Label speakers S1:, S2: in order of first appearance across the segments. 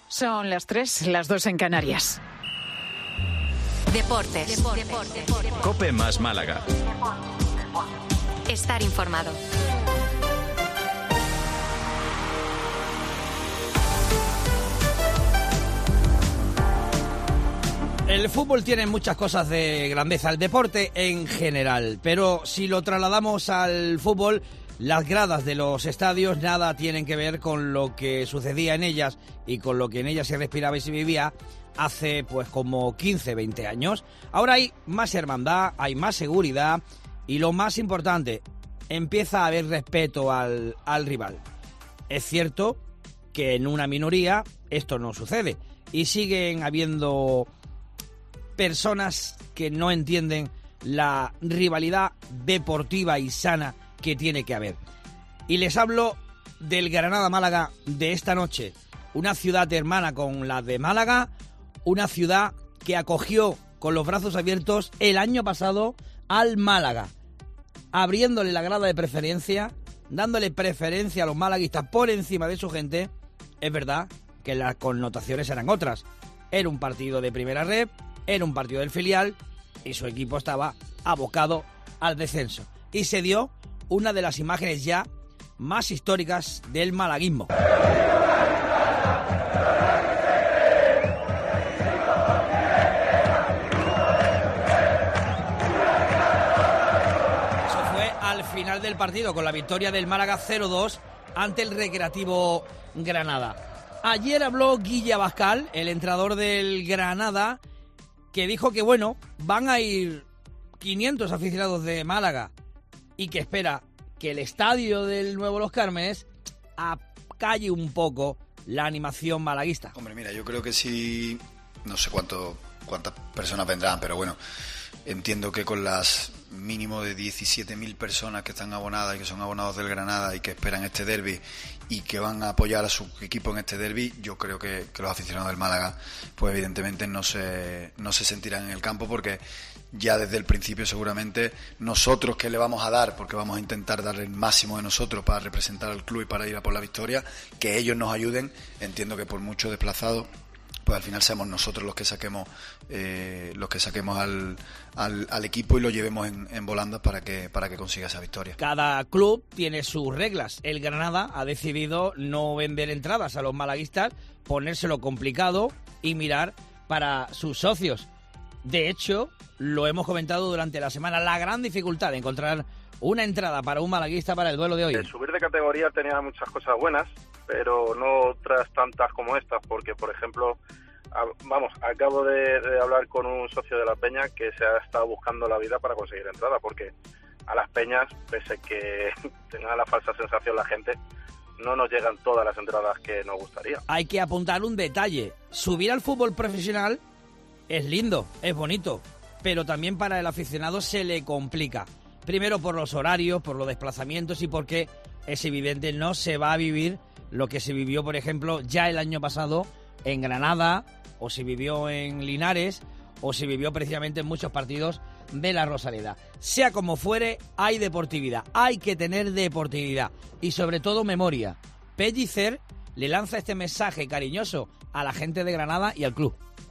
S1: Son las 3, las 2 en Canarias.
S2: Deportes.
S3: COPE más Málaga.
S2: Estar informado.
S4: El fútbol tiene muchas cosas de grandeza, el deporte en general, pero si lo trasladamos al fútbol, las gradas de los estadios nada tienen que ver con lo que sucedía en ellas y con lo que en ellas se respiraba y se vivía hace pues como 15, 20 años. Ahora hay más hermandad, hay más seguridad y lo más importante, empieza a haber respeto al rival. Es cierto que en una minoría esto no sucede y siguen habiendo personas que no entienden la rivalidad deportiva y sana que tiene que haber. Y les hablo del Granada-Málaga de esta noche. Una ciudad hermana con la de Málaga, una ciudad que acogió con los brazos abiertos el año pasado al Málaga, abriéndole la grada de preferencia, dándole preferencia a los malaguistas por encima de su gente. Es verdad que las connotaciones eran otras. Era un partido de primera red, era un partido del filial y su equipo estaba abocado al descenso. Y se dio una de las imágenes ya más históricas del malaguismo. Eso fue al final del partido, con la victoria del Málaga 0-2 ante el Recreativo Granada. Ayer habló Guille Abascal, el entrenador del Granada, que dijo que bueno, van a ir 500 aficionados de Málaga y que espera que el estadio del Nuevo Los Cármenes acalle un poco la animación malaguista.
S5: Hombre, mira, yo creo que sí, no sé cuántas personas vendrán, pero bueno, entiendo que con las mínimo de 17.000 personas que están abonadas y que son abonados del Granada y que esperan este derbi y que van a apoyar a su equipo en este derbi, yo creo que los aficionados del Málaga pues evidentemente no se sentirán en el campo, porque ya desde el principio seguramente nosotros que le vamos a dar, porque vamos a intentar darle el máximo de nosotros para representar al club y para ir a por la victoria, que ellos nos ayuden. Entiendo que por mucho desplazado pues al final seamos nosotros los que saquemos al equipo y lo llevemos en volandas para que consiga esa victoria.
S4: Cada club tiene sus reglas. El Granada ha decidido no vender entradas a los malaguistas, ponérselo complicado y mirar para sus socios. De hecho, lo hemos comentado durante la semana, la gran dificultad de encontrar una entrada para un malaguista para el duelo de hoy.
S6: El subir de categoría tenía muchas cosas buenas, pero no otras tantas como estas, porque, por ejemplo, acabo de hablar con un socio de la Peña que se ha estado buscando la vida para conseguir entrada, porque a las peñas, pese a que tenga la falsa sensación la gente, no nos llegan todas las entradas que nos gustaría.
S4: Hay que apuntar un detalle. Subir al fútbol profesional es lindo, es bonito, pero también para el aficionado se le complica. Primero por los horarios, por los desplazamientos y porque es evidente no se va a vivir lo que se vivió, por ejemplo, ya el año pasado en Granada, o se vivió en Linares, o se vivió precisamente en muchos partidos de la Rosaleda. Sea como fuere, hay deportividad, hay que tener deportividad y sobre todo memoria. Pellicer le lanza este mensaje cariñoso a la gente de Granada y al club.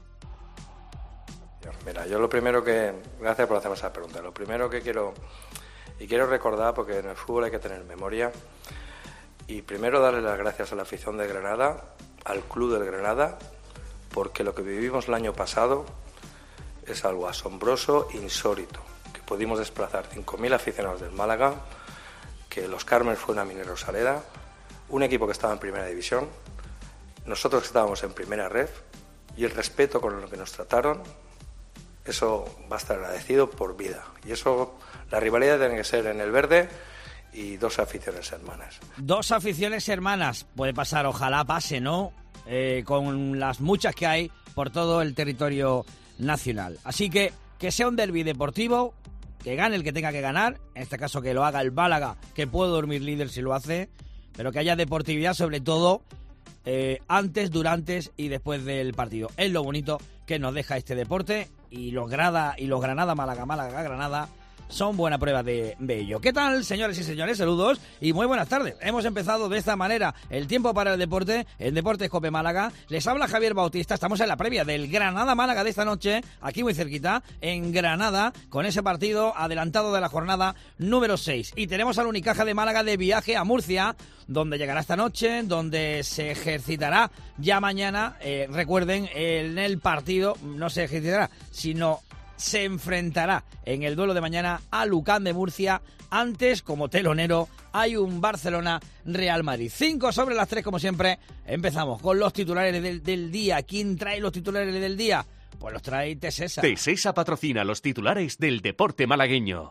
S7: Mira, yo lo primero que... Gracias por hacerme esa pregunta. Lo primero que quiero recordar, porque en el fútbol hay que tener memoria, y primero darle las gracias a la afición de Granada, al club del Granada, porque lo que vivimos el año pasado es algo asombroso, insólito, que pudimos desplazar 5.000 aficionados del Málaga, que Los Cármenes fue una mini Rosaleda, un equipo que estaba en primera división, nosotros que estábamos en primera ref, y el respeto con lo que nos trataron, eso va a estar agradecido por vida. Y eso, la rivalidad tiene que ser en el verde y dos aficiones hermanas.
S4: Dos aficiones hermanas, puede pasar, ojalá pase, ¿no? Con las muchas que hay por todo el territorio nacional. Así que sea un derbi deportivo, que gane el que tenga que ganar, en este caso que lo haga el Málaga, que puede dormir líder si lo hace, pero que haya deportividad sobre todo antes, durante y después del partido. Es lo bonito que nos deja este deporte y los Granada, Málaga, Granada son buena prueba de ello. ¿Qué tal, señores y señores? Saludos y muy buenas tardes. Hemos empezado de esta manera el tiempo para el deporte, en Deportes Cope Málaga. Les habla Javier Bautista, estamos en la previa del Granada-Málaga de esta noche, aquí muy cerquita, en Granada, con ese partido adelantado de la jornada número 6. Y tenemos al Unicaja de Málaga de viaje a Murcia, donde llegará esta noche, donde se ejercitará ya mañana. Recuerden, en el partido no se ejercitará, sino se enfrentará en el duelo de mañana a Lucán de Murcia. Antes, como telonero, hay un Barcelona-Real Madrid. 5 sobre las 3, como siempre. Empezamos con los titulares del día. ¿Quién trae los titulares del día? Pues los trae Tesesa.
S2: Tesesa patrocina los titulares del deporte malagueño.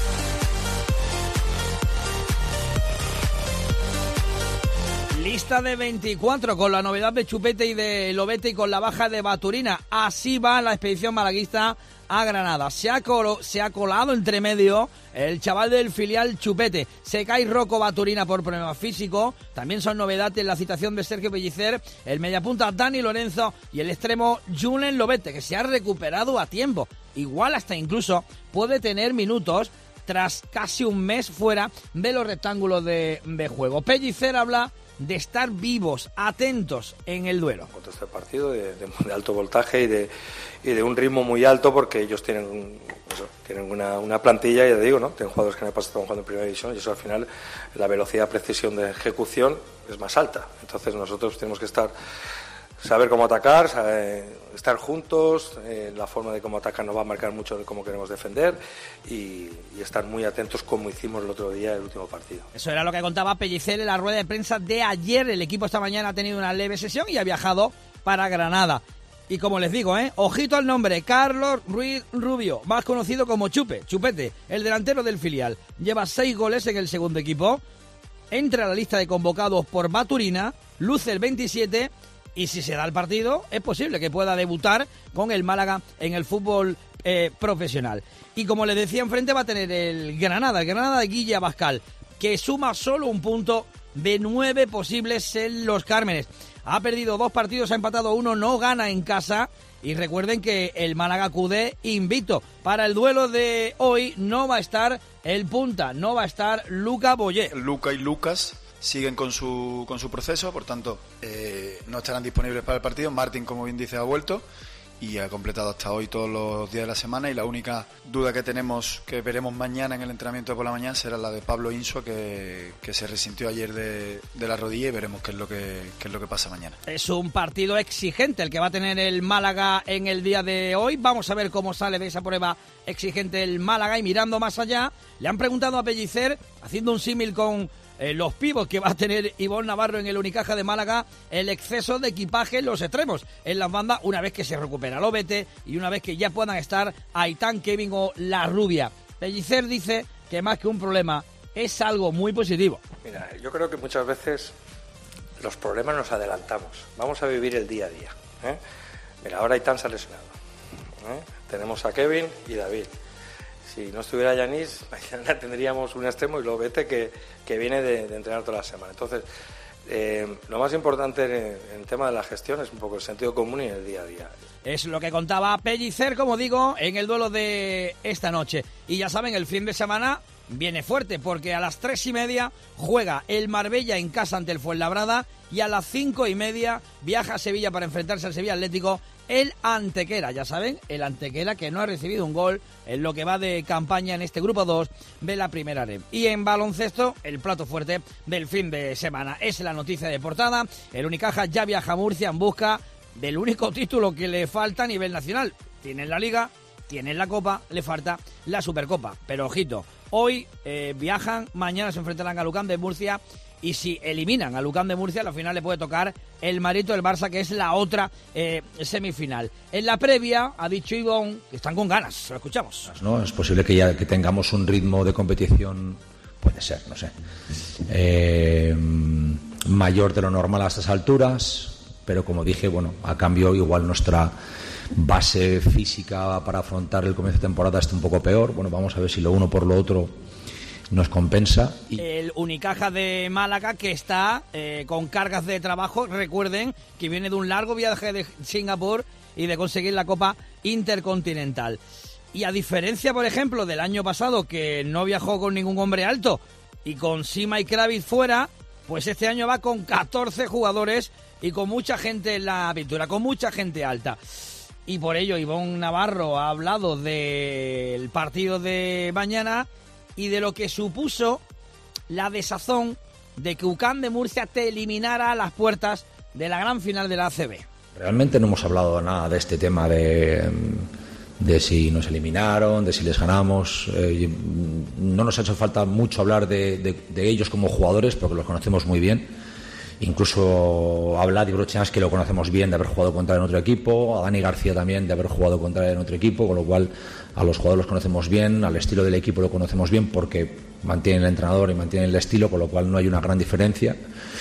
S4: Lista de 24 con la novedad de Chupete y de Lobete y con la baja de Baturina. Así va la expedición malaguista a Granada. Se ha colado entre medio el chaval del filial Chupete. Se cae Rocco Baturina por problema físico. También son novedades la citación de Sergio Pellicer, el mediapunta Dani Lorenzo y el extremo Julen Lobete, que se ha recuperado a tiempo. Igual hasta incluso puede tener minutos tras casi un mes fuera de los rectángulos de juego. Pellicer habla de estar vivos, atentos en el duelo.
S7: Contra este partido de alto voltaje y de un ritmo muy alto, porque ellos tienen una plantilla, ya te digo, ¿no? Tienen jugadores que en el pasado estaban jugando en primera división y eso al final, la velocidad, precisión de ejecución es más alta. Entonces nosotros tenemos que saber cómo atacar, estar juntos, la forma de cómo atacar nos va a marcar mucho de cómo queremos defender y estar muy atentos como hicimos el otro día, el último partido.
S4: Eso era lo que contaba Pellicer en la rueda de prensa de ayer. El equipo esta mañana ha tenido una leve sesión y ha viajado para Granada. Y como les digo, ojito al nombre, Carlos Ruiz Rubio, más conocido como Chupete, el delantero del filial. Lleva 6 goles en el segundo equipo, entra a la lista de convocados por Baturina, luce el 27... y si se da el partido, es posible que pueda debutar con el Málaga en el fútbol profesional. Y como les decía, enfrente va a tener el Granada de Guille Abascal, que suma solo un punto de 9 posibles en Los Cármenes. Ha perdido 2 partidos, ha empatado 1, no gana en casa. Y recuerden que el Málaga acude invicto. Para el duelo de hoy no va a estar el punta, no va a estar Luca Boyer.
S5: Luca y Lucas siguen con su proceso, por tanto no estarán disponibles para el partido. Martín, como bien dice, ha vuelto y ha completado hasta hoy todos los días de la semana, y la única duda que tenemos, que veremos mañana en el entrenamiento de por la mañana, será la de Pablo Insua, que se resintió ayer de la rodilla, y veremos qué es lo que pasa mañana.
S4: Es un partido exigente el que va a tener el Málaga en el día de hoy. Vamos a ver cómo sale de esa prueba exigente el Málaga. Y mirando más allá, le han preguntado a Pellicer, haciendo un símil con los pibos que va a tener Ivonne Navarro en el Unicaja de Málaga, el exceso de equipaje en los extremos, en las bandas, una vez que se recupera Lobete y una vez que ya puedan estar Aitán, Kevin o La Rubia. Pellicer dice que más que un problema es algo muy positivo.
S7: Mira, yo creo que muchas veces los problemas nos adelantamos. Vamos a vivir el día a día. Mira, ahora Aitán se ha lesionado. Tenemos a Kevin y David. Si no estuviera Yanis, mañana tendríamos un extremo y Lobete que viene de entrenar toda la semana. Entonces, lo más importante en el tema de la gestión es un poco el sentido común y el día a día.
S4: Es lo que contaba Pellicer, como digo, en el duelo de esta noche. Y ya saben, el fin de semana viene fuerte, porque a las 3:30 juega el Marbella en casa ante el Fuenlabrada y a las 5:30 viaja a Sevilla para enfrentarse al Sevilla Atlético el Antequera. Ya saben, el Antequera, que no ha recibido un gol en lo que va de campaña en este grupo 2 de la primera red. Y en baloncesto, el plato fuerte del fin de semana. Es la noticia de portada. El Unicaja ya viaja a Murcia en busca del único título que le falta a nivel nacional. Tienen la Liga, tienen la Copa, le falta la Supercopa. Pero ojito, hoy viajan, mañana se enfrentarán a Lucán de Murcia. Y si eliminan a Lucán de Murcia, al final le puede tocar el Marito del Barça, que es la otra semifinal. En la previa ha dicho Ivonne que están con ganas, lo escuchamos.
S8: ¿No? Es posible que tengamos un ritmo de competición, puede ser, no sé, mayor de lo normal a estas alturas, pero como dije, bueno, a cambio igual nuestra base física para afrontar el comienzo de temporada está un poco peor. Bueno, vamos a ver si lo uno por lo otro nos compensa.
S4: El Unicaja de Málaga, que está con cargas de trabajo. Recuerden que viene de un largo viaje de Singapur y de conseguir la Copa Intercontinental. Y a diferencia, por ejemplo, del año pasado, que no viajó con ningún hombre alto y con Sima y Kravitz fuera, pues este año va con 14 jugadores y con mucha gente en la pintura, con mucha gente alta. Y por ello Ivonne Navarro ha hablado del partido de mañana y de lo que supuso la desazón de que UCAM de Murcia te eliminara a las puertas de la gran final de la ACB.
S8: Realmente no hemos hablado nada de este tema de si nos eliminaron, de si les ganamos. No nos ha hecho falta mucho hablar de ellos como jugadores porque los conocemos muy bien. Incluso a Vlad Brochans, que lo conocemos bien de haber jugado contra él en otro equipo, a Dani García también de haber jugado contra él en otro equipo, con lo cual a los jugadores los conocemos bien, al estilo del equipo lo conocemos bien porque mantienen el entrenador y mantienen el estilo, con lo cual no hay una gran diferencia.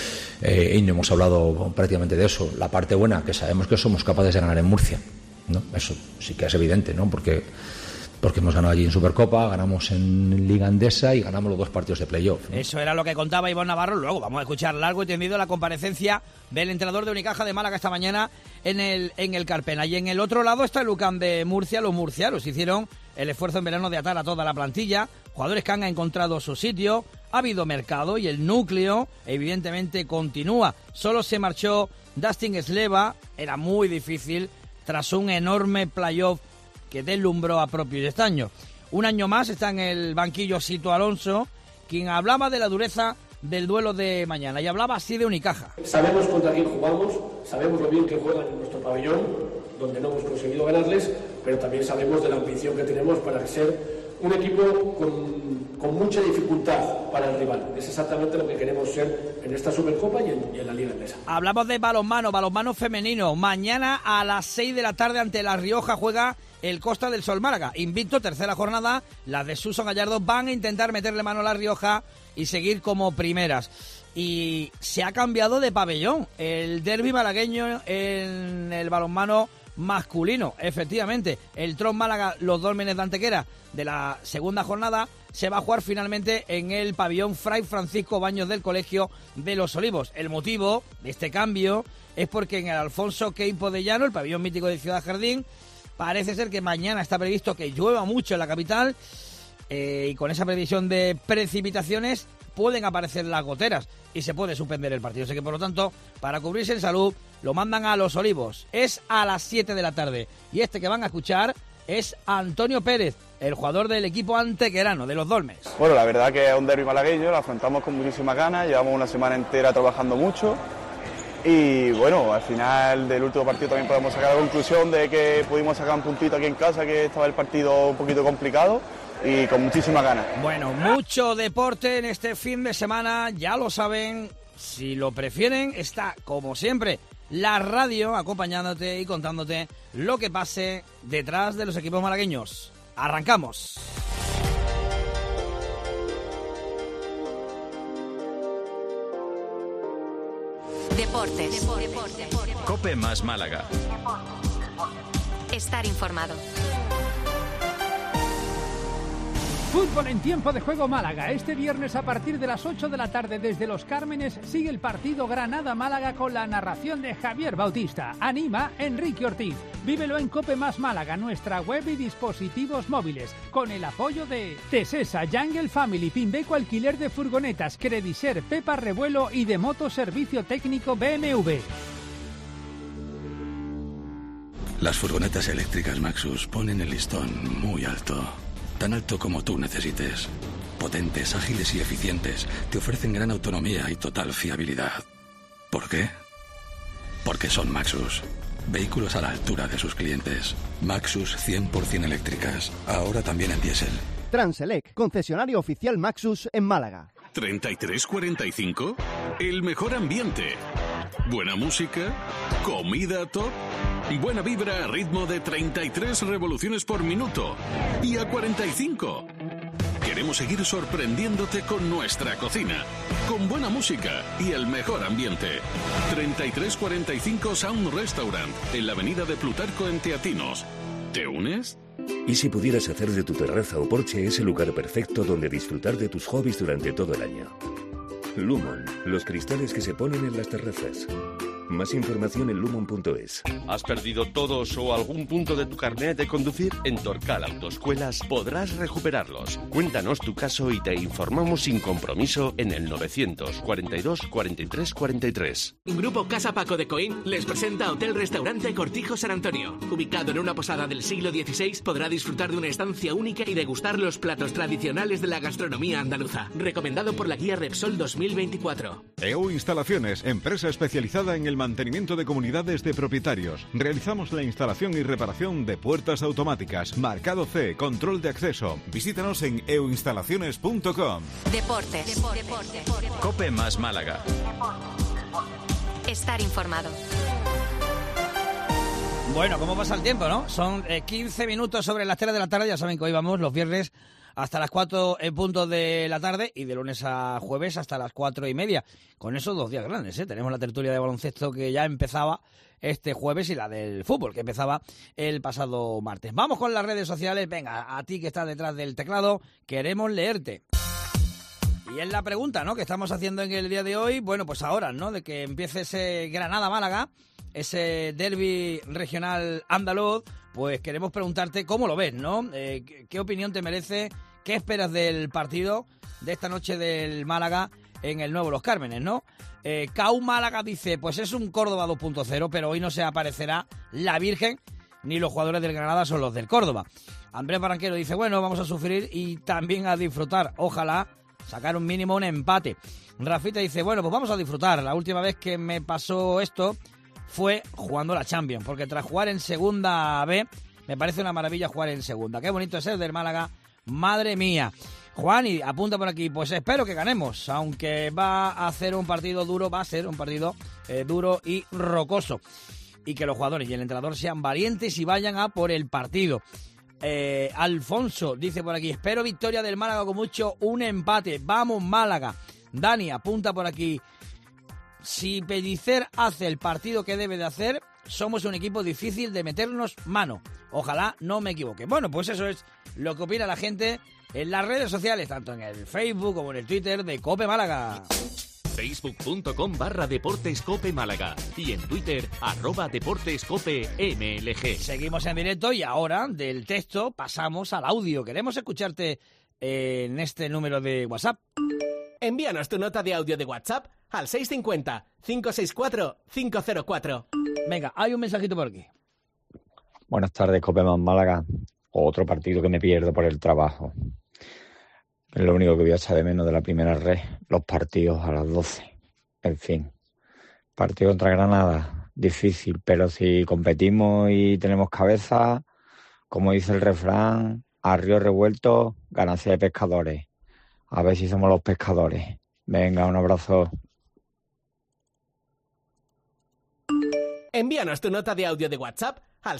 S8: Y no hemos hablado prácticamente de eso. La parte buena, que sabemos que somos capaces de ganar en Murcia, ¿no? Eso sí que es evidente, ¿no? Porque hemos ganado allí en Supercopa, ganamos en Liga Endesa y ganamos los 2 partidos de playoff, ¿no?
S4: Eso era lo que contaba Ivonne Navarro. Luego vamos a escuchar largo y tendido la comparecencia del entrenador de Unicaja de Málaga esta mañana en el Carpena. Y en el otro lado está el UCAM de Murcia. Los murcianos hicieron el esfuerzo en verano de atar a toda la plantilla, jugadores que han encontrado su sitio, ha habido mercado y el núcleo evidentemente continúa. Solo se marchó Dustin Sleva, era muy difícil tras un enorme playoff que deslumbró a propio y extraño. Un año más está en el banquillo Sito Alonso, quien hablaba de la dureza del duelo de mañana y hablaba así de Unicaja.
S9: Sabemos contra quién jugamos, sabemos lo bien que juegan en nuestro pabellón, donde no hemos conseguido ganarles, pero también sabemos de la ambición que tenemos para ser un equipo con mucha dificultad para el rival. Es exactamente lo que queremos ser en esta Supercopa y en la Liga Endesa.
S4: Hablamos de balonmano femenino. Mañana a las 6 de la tarde ante La Rioja juega el Costa del Sol Málaga. Invicto, tercera jornada. Las de Suso Gallardo van a intentar meterle mano a La Rioja y seguir como primeras. Y se ha cambiado de pabellón. El derbi malagueño en el balonmano masculino, efectivamente. El Tron Málaga, los Dólmenes de Antequera de la segunda jornada se va a jugar finalmente en el pabellón Fray Francisco Baños del Colegio de los Olivos. El motivo de este cambio es porque en el Alfonso Queipo de Llano, el pabellón mítico de Ciudad Jardín, parece ser que mañana está previsto que llueva mucho en la capital y con esa previsión de precipitaciones pueden aparecer las goteras y se puede suspender el partido. Así que, por lo tanto, para cubrirse en salud, lo mandan a Los Olivos. Es a las 7 de la tarde. Y este que van a escuchar es Antonio Pérez, el jugador del equipo antequerano, de los Dolmes.
S10: Bueno, la verdad que es un derbi malagueño, lo afrontamos con muchísimas ganas, llevamos una semana entera trabajando mucho y bueno, al final del último partido también podemos sacar la conclusión de que pudimos sacar un puntito aquí en casa, que estaba el partido un poquito complicado y con muchísimas ganas.
S4: Bueno, mucho deporte en este fin de semana, ya lo saben, si lo prefieren, está como siempre la radio acompañándote y contándote lo que pase detrás de los equipos malagueños. ¡Arrancamos!
S11: Deportes.
S3: Cope más Málaga.
S11: Estar informado.
S12: Fútbol en tiempo de juego Málaga. Este viernes a partir de las 8 de la tarde desde Los Cármenes sigue el partido Granada-Málaga con la narración de Javier Bautista. Anima Enrique Ortiz. Vívelo en Cope más Málaga, nuestra web y dispositivos móviles. Con el apoyo de Tesesa, Jungle Family, Pimbeco Alquiler de Furgonetas, Crediser, Pepa Revuelo y de Moto Servicio Técnico BMW.
S13: Las furgonetas eléctricas Maxus ponen el listón muy alto. Tan alto como tú necesites. Potentes, ágiles y eficientes. Te ofrecen gran autonomía y total fiabilidad. ¿Por qué? Porque son Maxus. Vehículos a la altura de sus clientes. Maxus 100% eléctricas. Ahora también en diésel.
S14: Transelec, concesionario oficial Maxus en Málaga.
S15: 3345. El mejor ambiente. Buena música. Comida top. Buena vibra a ritmo de 33 revoluciones por minuto. Y a 45. Queremos seguir sorprendiéndote con nuestra cocina. Con buena música y el mejor ambiente. 3345 Sound Restaurant. En la avenida de Plutarco en Teatinos. ¿Te unes?
S16: ¿Y si pudieras hacer de tu terraza o porche ese lugar perfecto donde disfrutar de tus hobbies durante todo el año? Lumon, los cristales que se ponen en las terrazas. Más información en lumon.es.
S2: ¿Has perdido todos o algún punto de tu carnet de conducir? En Torcal Autoescuelas podrás recuperarlos. Cuéntanos tu caso y te informamos sin compromiso en el 942 43 43.
S17: Grupo Casa Paco de Coín les presenta Hotel Restaurante Cortijo San Antonio. Ubicado en una posada del siglo XVI, podrá disfrutar de una estancia única y degustar los platos tradicionales de la gastronomía andaluza. Recomendado por la guía Repsol 2024.
S18: EU Instalaciones, empresa especializada en el mantenimiento de comunidades de propietarios. Realizamos la instalación y reparación de puertas automáticas, marcado C, control de acceso. Visítanos en euinstalaciones.com.
S11: Deportes.
S3: Cope más Málaga.
S11: Estar informado.
S4: Bueno, ¿cómo pasa el tiempo, no? Son 15 minutos sobre las 3 de la tarde. Ya saben que hoy vamos los viernes hasta las 4 en punto de la tarde y de lunes a jueves hasta las 4:30. Con esos 2 días grandes, ¿eh? Tenemos la tertulia de baloncesto que ya empezaba este jueves y la del fútbol que empezaba el pasado martes. Vamos con las redes sociales. Venga, a ti que estás detrás del teclado, queremos leerte. Y es la pregunta, ¿no?, que estamos haciendo en el día de hoy. Bueno, pues ahora, ¿no?, de que empiece ese Granada-Málaga, ese derbi regional andaluz, pues queremos preguntarte cómo lo ves, ¿no? ¿Qué opinión te merece? ¿Qué esperas del partido de esta noche del Málaga en el nuevo Los Cármenes, ¿no? Cau Málaga dice, pues es un Córdoba 2.0, pero hoy no se aparecerá la Virgen, ni los jugadores del Granada son los del Córdoba. Andrés Barranquero dice, bueno, vamos a sufrir y también a disfrutar. Ojalá sacar un mínimo un empate. Rafita dice, bueno, pues vamos a disfrutar. La última vez que me pasó esto fue jugando la Champions, porque tras jugar en Segunda B, me parece una maravilla jugar en Segunda. Qué bonito es ser del Málaga, madre mía. Juan, y apunta por aquí, pues espero que ganemos, aunque va a ser un partido duro, va a ser un partido duro y rocoso. Y que los jugadores y el entrenador sean valientes y vayan a por el partido. Alfonso dice por aquí, espero victoria del Málaga con mucho, un empate. Vamos Málaga. Dani apunta por aquí, si Pellicer hace el partido que debe de hacer, somos un equipo difícil de meternos mano. Ojalá no me equivoque. Bueno, pues eso es lo que opina la gente en las redes sociales, tanto en el Facebook como en el Twitter de Cope Málaga.
S2: Facebook.com/Deportes Cope Málaga y en Twitter @DeportesCopeMLG.
S4: Seguimos en directo y ahora del texto pasamos al audio. Queremos escucharte en este número de WhatsApp.
S17: Envíanos tu nota de audio de WhatsApp al 650-564-504.
S4: Venga, hay un mensajito por aquí.
S19: Buenas tardes, Cope más Málaga. Otro partido que me pierdo por el trabajo. Es lo único que voy a echar de menos de la primera red, los partidos a las 12. En fin, partido contra Granada, difícil, pero si competimos y tenemos cabeza, como dice el refrán, a río revuelto, ganancia de pescadores. A ver si somos los pescadores. Venga, un abrazo.
S17: Envíanos tu nota de audio de WhatsApp al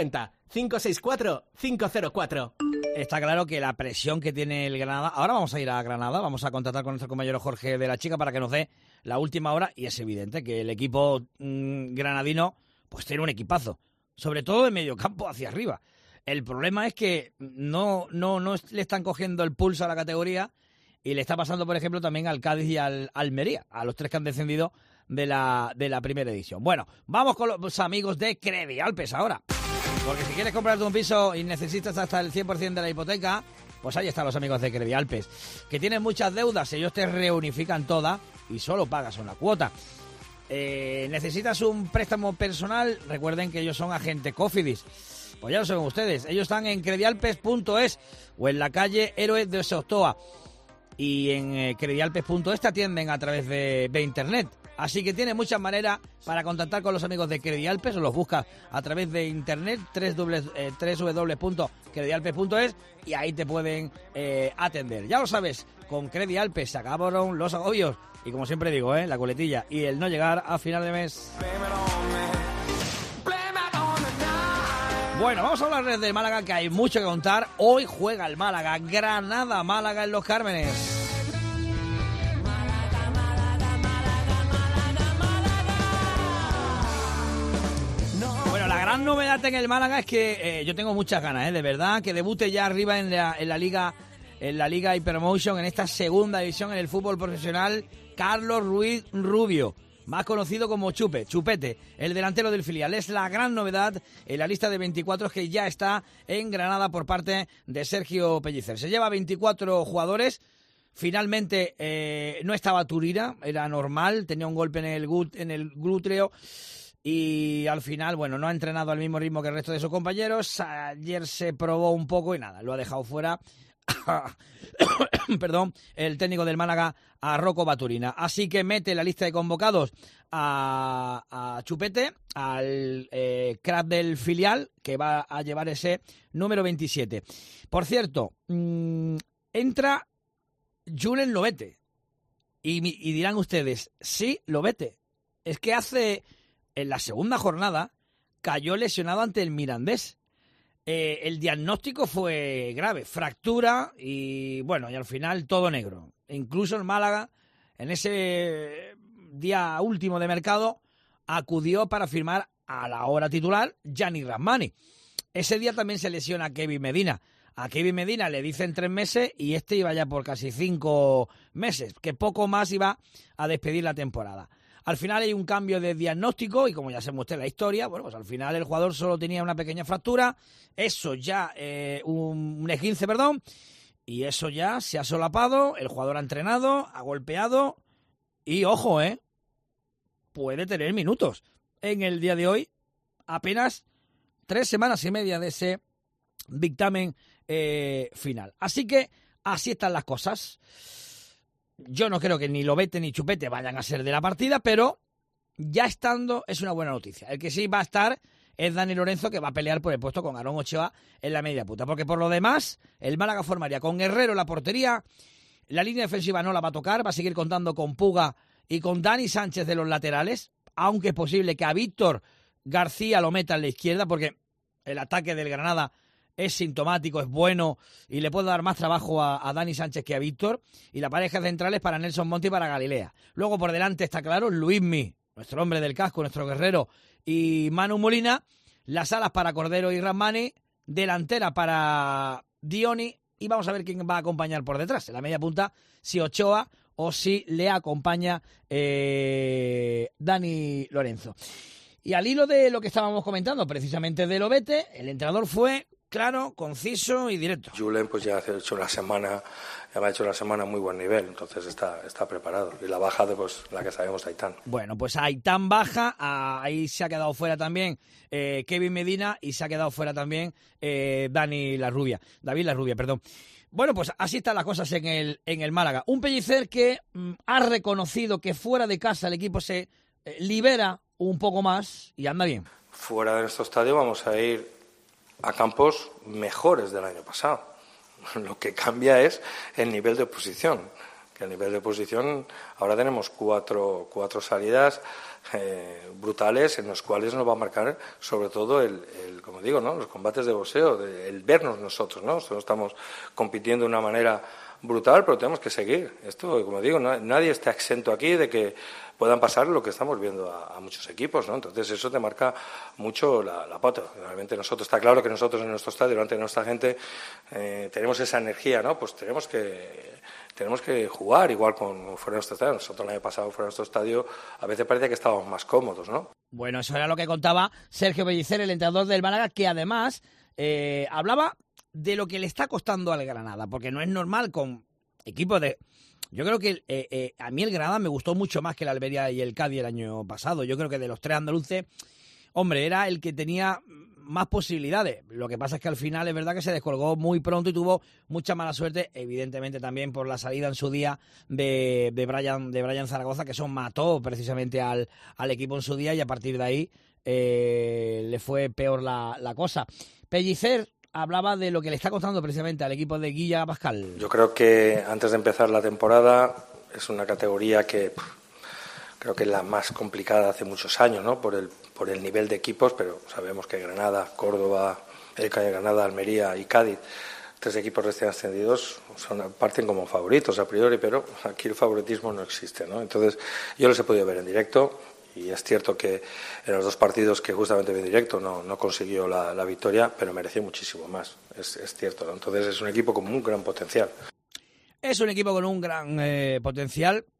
S17: 650-564-504.
S4: Está claro que la presión que tiene el Granada... Ahora vamos a ir a Granada, vamos a contactar con nuestro compañero Jorge de la Chica para que nos dé la última hora, y es evidente que el equipo granadino pues tiene un equipazo, sobre todo de medio campo hacia arriba. El problema es que no le están cogiendo el pulso a la categoría, y le está pasando, por ejemplo, también al Cádiz y al Almería, a los 3 que han descendido de la primera edición. Bueno, vamos con los amigos de Credialpes ahora. Porque si quieres comprarte un piso y necesitas hasta el 100% de la hipoteca, pues ahí están los amigos de Credialpes, que tienen muchas deudas, ellos te reunifican todas y solo pagas una cuota. ¿Necesitas un préstamo personal? Recuerden que ellos son agente Cofidis. Pues ya lo saben ustedes, ellos están en credialpes.es o en la calle Héroes de Sotoa. Y en credialpes.es te atienden a través de internet. Así que tienes muchas maneras para contactar con los amigos de Credialpes, o los buscas a través de internet, www.credialpes.es, y ahí te pueden atender. Ya lo sabes, con Credialpes se acabaron los agobios. Y como siempre digo, la coletilla y el no llegar a final de mes. Bueno, vamos a hablar de Málaga, que hay mucho que contar. Hoy juega el Málaga, Granada-Málaga en Los Cármenes. Bueno, la gran novedad en el Málaga es que yo tengo muchas ganas, de verdad, que debute ya arriba en la Liga Hypermotion, en esta segunda división en el fútbol profesional, Carlos Ruiz Rubio. más conocido como Chupete, el delantero del filial. Es la gran novedad en la lista de 24 que ya está en Granada por parte de Sergio Pellicer. Se lleva 24 jugadores. Finalmente no estaba Turira, era normal, tenía un golpe en el glúteo y al final, bueno, no ha entrenado al mismo ritmo que el resto de sus compañeros. Ayer se probó un poco y nada, lo ha dejado fuera perdón, el técnico del Málaga, a Rocco Baturina. Así que mete en la lista de convocados a Chupete, al crack del filial, que va a llevar ese número 27. Por cierto, entra Julen Lobete. Y dirán ustedes, sí, Lobete. Es que en la segunda jornada, cayó lesionado ante el Mirandés. El diagnóstico fue grave, fractura y bueno, y al final todo negro. Incluso el Málaga, en ese día último de mercado, acudió para firmar a la hora titular Gianni Rasmani. Ese día también se lesiona a Kevin Medina. A Kevin Medina le dicen 3 meses y este iba ya por casi 5 meses, que poco más iba a despedir la temporada. Al final hay un cambio de diagnóstico y como ya se muestra en la historia, bueno, pues al final el jugador solo tenía una pequeña fractura, eso ya, un esguince, perdón, y eso ya se ha solapado, el jugador ha entrenado, ha golpeado y, ojo, puede tener minutos. En el día de hoy, apenas 3 semanas y media de ese dictamen final. Así que así están las cosas. Yo no creo que ni Lobete ni Chupete vayan a ser de la partida, pero ya estando es una buena noticia. El que sí va a estar es Dani Lorenzo, que va a pelear por el puesto con Aarón Ochoa en la media punta. Porque por lo demás, el Málaga formaría con Herrero en la portería, la línea defensiva no la va a tocar, va a seguir contando con Puga y con Dani Sánchez de los laterales, aunque es posible que a Víctor García lo meta en la izquierda, porque el ataque del Granada es sintomático, es bueno y le puede dar más trabajo a Dani Sánchez que a Víctor. Y la pareja central es para Nelson Monti y para Galilea. Luego por delante está claro Luismi, nuestro hombre del casco, nuestro guerrero, y Manu Molina. Las alas para Cordero y Rasmani, delantera para Dioni y vamos a ver quién va a acompañar por detrás. En la media punta, si Ochoa o si le acompaña Dani Lorenzo. Y al hilo de lo que estábamos comentando precisamente de Lobete, el entrenador fue claro, conciso y directo.
S7: Julen pues ya me ha hecho una semana a muy buen nivel, entonces está preparado. Y la baja de pues la que sabemos, Aitán.
S4: Bueno, pues Aitán baja, ahí se ha quedado fuera también Kevin Medina y se ha quedado fuera también David Larrubia. Bueno, pues así están las cosas en el Málaga. Un Pellicer que ha reconocido que fuera de casa el equipo se libera un poco más y anda bien.
S7: Fuera de nuestro estadio vamos a ir a campos mejores del año pasado. Lo que cambia es el nivel de oposición. Que el nivel de oposición, ahora tenemos cuatro salidas brutales en los cuales nos va a marcar sobre todo como digo, ¿no? Los combates de boxeo, el vernos nosotros, ¿no? Nosotros estamos compitiendo de una manera brutal, pero tenemos que seguir. Esto, como digo, nadie está exento aquí de que puedan pasar lo que estamos viendo a muchos equipos, ¿no? Entonces eso te marca mucho la pauta. Realmente está claro que nosotros en nuestro estadio, delante de nuestra gente, tenemos esa energía, ¿no? Pues tenemos que jugar igual con fuera de nuestro estadio. Nosotros el año pasado fuera de nuestro estadio a veces parecía que estábamos más cómodos, ¿no?
S4: Bueno, eso era lo que contaba Sergio Pellicer, el entrenador del Málaga, que además hablaba de lo que le está costando al Granada, porque no es normal con equipos de... Yo creo que a mí el Granada me gustó mucho más que el Almería y el Cádiz el año pasado. Yo creo que de los 3 andaluces, hombre, era el que tenía más posibilidades. Lo que pasa es que al final es verdad que se descolgó muy pronto y tuvo mucha mala suerte, evidentemente también por la salida en su día de Brian Zaragoza, que eso mató precisamente al equipo en su día y a partir de ahí le fue peor la cosa. Pellicer hablaba de lo que le está costando precisamente al equipo de Guilla Pascal.
S7: Yo creo que antes de empezar la temporada es una categoría que creo que es la más complicada hace muchos años, ¿no? Por el nivel de equipos, pero sabemos que Granada, Córdoba, Granada, Almería y Cádiz, 3 equipos recién ascendidos, parten como favoritos a priori, pero aquí el favoritismo no existe, ¿no? Entonces yo los he podido ver en directo. Y es cierto que en los 2 partidos que justamente vi en directo no consiguió la victoria, pero mereció muchísimo más, es cierto, ¿no? Entonces es un equipo con un gran potencial.
S4: Es un equipo con un gran potencial.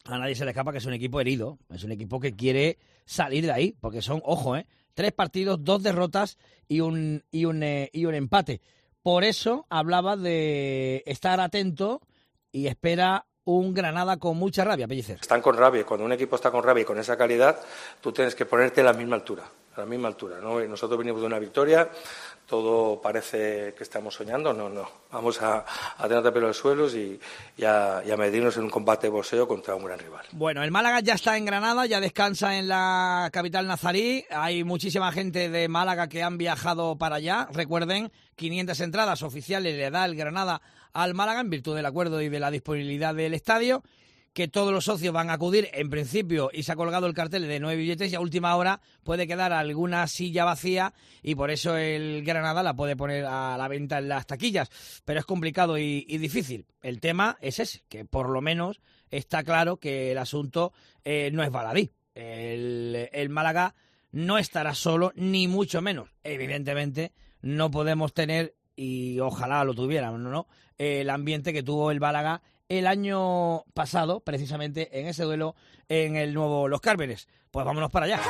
S4: a nadie se le escapa que es un equipo herido, es un equipo que quiere salir de ahí, porque son, ojo, 3 partidos, 2 derrotas y un empate. Por eso hablaba de estar atento y espera un Granada con mucha rabia, Pellicer.
S7: Están con rabia, cuando un equipo está con rabia y con esa calidad, tú tienes que ponerte a la misma altura, ¿no? Y nosotros venimos de una victoria, todo parece que estamos soñando, no. Vamos a tener pelo en los suelos y a medirnos en un combate de boxeo contra un gran rival.
S4: Bueno, el Málaga ya está en Granada, ya descansa en la capital nazarí. Hay muchísima gente de Málaga que han viajado para allá. Recuerden, 500 entradas oficiales le da el Granada al Málaga en virtud del acuerdo y de la disponibilidad del estadio, que todos los socios van a acudir en principio, y se ha colgado el cartel de 9 billetes, y a última hora puede quedar alguna silla vacía y por eso el Granada la puede poner a la venta en las taquillas, pero es complicado y difícil. El tema es ese, que por lo menos está claro que el asunto no es baladí. El Málaga no estará solo, ni mucho menos. Evidentemente no podemos tener, y ojalá lo tuviéramos, ¿no? El ambiente que tuvo el Málaga el año pasado, precisamente en ese duelo en el nuevo Los Cármenes. Pues vámonos para allá.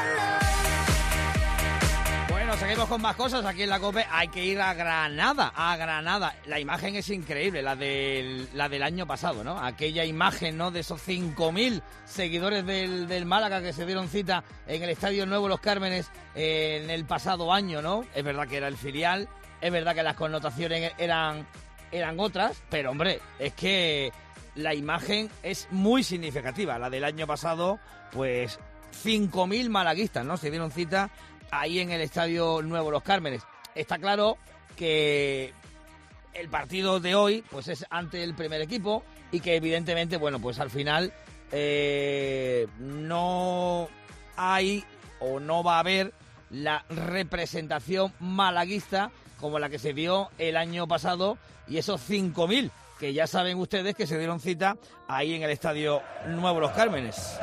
S4: Bueno, seguimos con más cosas aquí en la COPE. Hay que ir a Granada, La imagen es increíble, la del año pasado, ¿no? Aquella imagen, ¿no?, de esos 5.000 seguidores del Málaga que se dieron cita en el Estadio Nuevo Los Cármenes en el pasado año, ¿no? Es verdad que era el filial, es verdad que las connotaciones eran otras, pero hombre, es que la imagen es muy significativa. La del año pasado, pues 5.000 malaguistas, ¿no?, se dieron cita ahí en el Estadio Nuevo Los Cármenes. Está claro que el partido de hoy pues es ante el primer equipo y que evidentemente, bueno, pues al final no hay o no va a haber la representación malaguista como la que se dio el año pasado, y esos 5.000 que ya saben ustedes que se dieron cita ahí en el Estadio Nuevo Los Cármenes.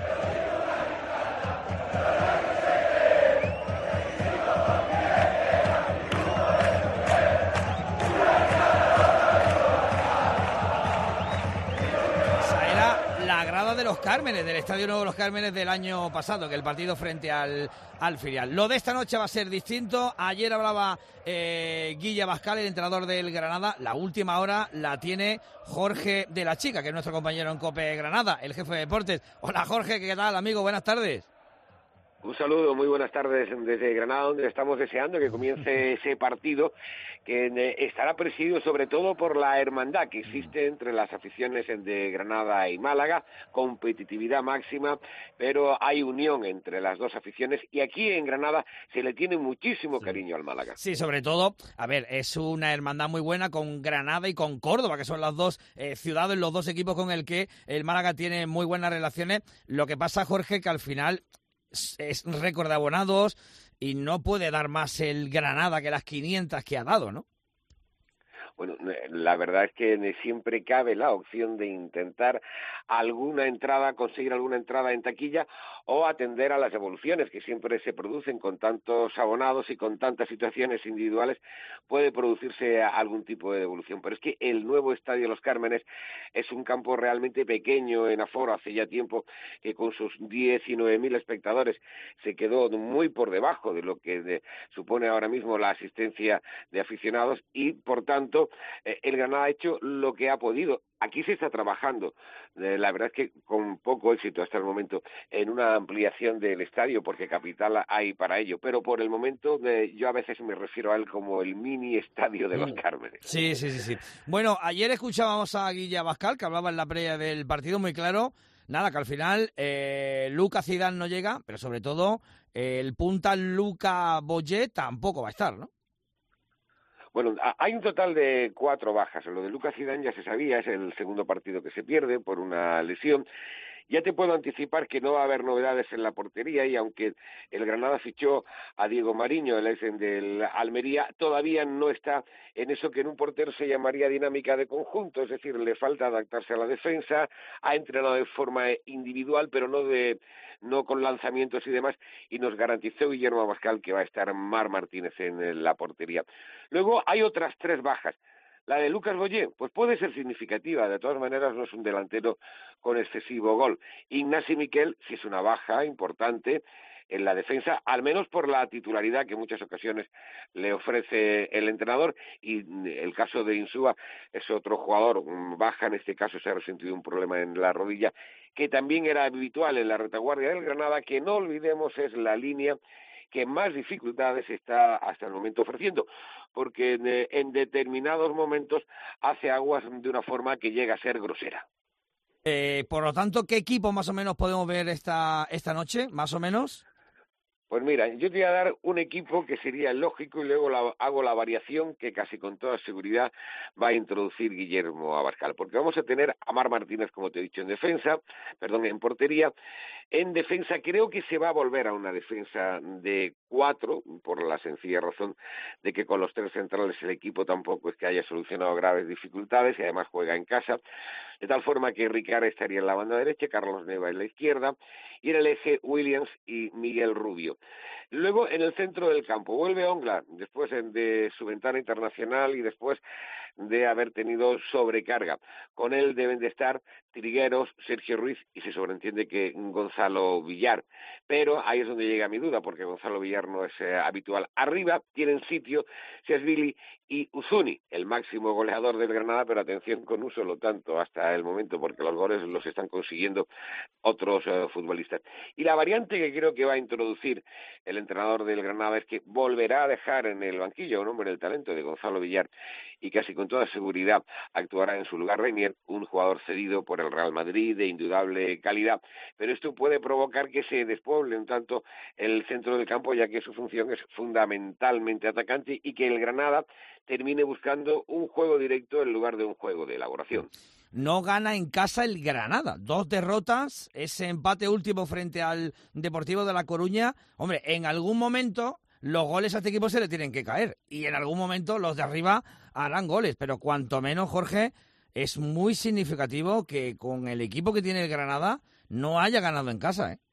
S4: De Los Cármenes, del Estadio Nuevo Los Cármenes del año pasado, que el partido frente al filial. Lo de esta noche va a ser distinto. Ayer hablaba Guille Abascal, el entrenador del Granada. La última hora la tiene Jorge de la Chica, que es nuestro compañero en COPE Granada, el jefe de deportes. Hola Jorge, ¿qué tal, amigo? Buenas tardes.
S20: Un saludo, muy buenas tardes desde Granada, donde estamos deseando que comience ese partido que estará presidido sobre todo por la hermandad que existe entre las aficiones de Granada y Málaga, competitividad máxima, pero hay unión entre las dos aficiones y aquí en Granada se le tiene muchísimo cariño al Málaga.
S4: Sí, sobre todo, a ver, es una hermandad muy buena con Granada y con Córdoba, que son las dos ciudades, los dos equipos con el que el Málaga tiene muy buenas relaciones. Lo que pasa, Jorge, que al final es récord de abonados y no puede dar más el Granada que las 500 que ha dado, ¿no?
S20: Bueno, la verdad es que siempre cabe la opción de intentar conseguir alguna entrada en taquilla o atender a las evoluciones que siempre se producen con tantos abonados y con tantas situaciones individuales. Puede producirse algún tipo de devolución, pero es que el nuevo Estadio Los Cármenes es un campo realmente pequeño en aforo. Hace ya tiempo que con sus 19.000 espectadores se quedó muy por debajo de lo que supone ahora mismo la asistencia de aficionados y, por tanto, el Granada ha hecho lo que ha podido. Aquí se está trabajando, la verdad es que con poco éxito hasta el momento, en una ampliación del estadio, porque capital hay para ello, pero por el momento yo a veces me refiero a él como el mini estadio de Los Cármenes.
S4: Sí. Bueno, ayer escuchábamos a Guille Abascal, que hablaba en la previa del partido muy claro. Nada, que al final Lucas Zidane no llega, pero sobre todo el punta Luca Boyé tampoco va a estar, ¿no?
S20: Bueno, hay un total de 4 bajas. Lo de Lucas Zidane ya se sabía, es el segundo partido que se pierde por una lesión. Ya te puedo anticipar que no va a haber novedades en la portería y aunque el Granada fichó a Diego Mariño, el ex del Almería, todavía no está en eso que en un portero se llamaría dinámica de conjunto, es decir, le falta adaptarse a la defensa, ha entrenado de forma individual, pero no con lanzamientos y demás, y nos garantizó Guillermo Abascal que va a estar Mar Martínez en la portería. Luego hay otras 3 bajas. La de Lucas Boyé, pues puede ser significativa, de todas maneras no es un delantero con excesivo gol. Ignasi Miquel sí es una baja importante en la defensa, al menos por la titularidad que en muchas ocasiones le ofrece el entrenador, y el caso de Insúa es otro jugador baja, en este caso se ha resentido un problema en la rodilla, que también era habitual en la retaguardia del Granada, que no olvidemos es la línea que más dificultades está hasta el momento ofreciendo, porque en determinados momentos hace aguas de una forma que llega a ser grosera.
S4: Por lo tanto, ¿qué equipo más o menos podemos ver esta noche, más o menos?
S20: Pues mira, yo te voy a dar un equipo que sería lógico y luego hago la variación que casi con toda seguridad va a introducir Guillermo Abascal, porque vamos a tener a Marc Martínez, como te he dicho, en portería. En defensa creo que se va a volver a una defensa de 4, por la sencilla razón de que con los 3 centrales el equipo tampoco es que haya solucionado graves dificultades y además juega en casa, de tal forma que Ricard estaría en la banda derecha, Carlos Neva en la izquierda, y en el eje Williams y Miguel Rubio. Luego en el centro del campo vuelve Ongla, después de su ventana internacional y después de haber tenido sobrecarga. Con él deben de estar Trigueros, Sergio Ruiz y se sobreentiende que Gonzalo Villar. Pero ahí es donde llega mi duda, porque Gonzalo Villar no es habitual. Arriba tienen sitio Sesvili y Uzuni, el máximo goleador del Granada, pero atención con un solo tanto hasta el momento, porque los goles los están consiguiendo otros futbolistas. Y la variante que creo que va a introducir el entrenador del Granada es que volverá a dejar en el banquillo a un hombre del talento de Gonzalo Villar y casi con toda seguridad actuará en su lugar Reinier, un jugador cedido por el Real Madrid de indudable calidad, pero esto puede provocar que se despueble un tanto el centro del campo, ya que su función es fundamentalmente atacante y que el Granada termine buscando un juego directo en lugar de un juego de elaboración.
S4: No gana en casa el Granada. 2 derrotas, ese empate último frente al Deportivo de La Coruña. Hombre, en algún momento los goles a este equipo se le tienen que caer y en algún momento los de arriba harán goles, pero cuanto menos, Jorge, es muy significativo que con el equipo que tiene el Granada no haya ganado en casa, ¿eh?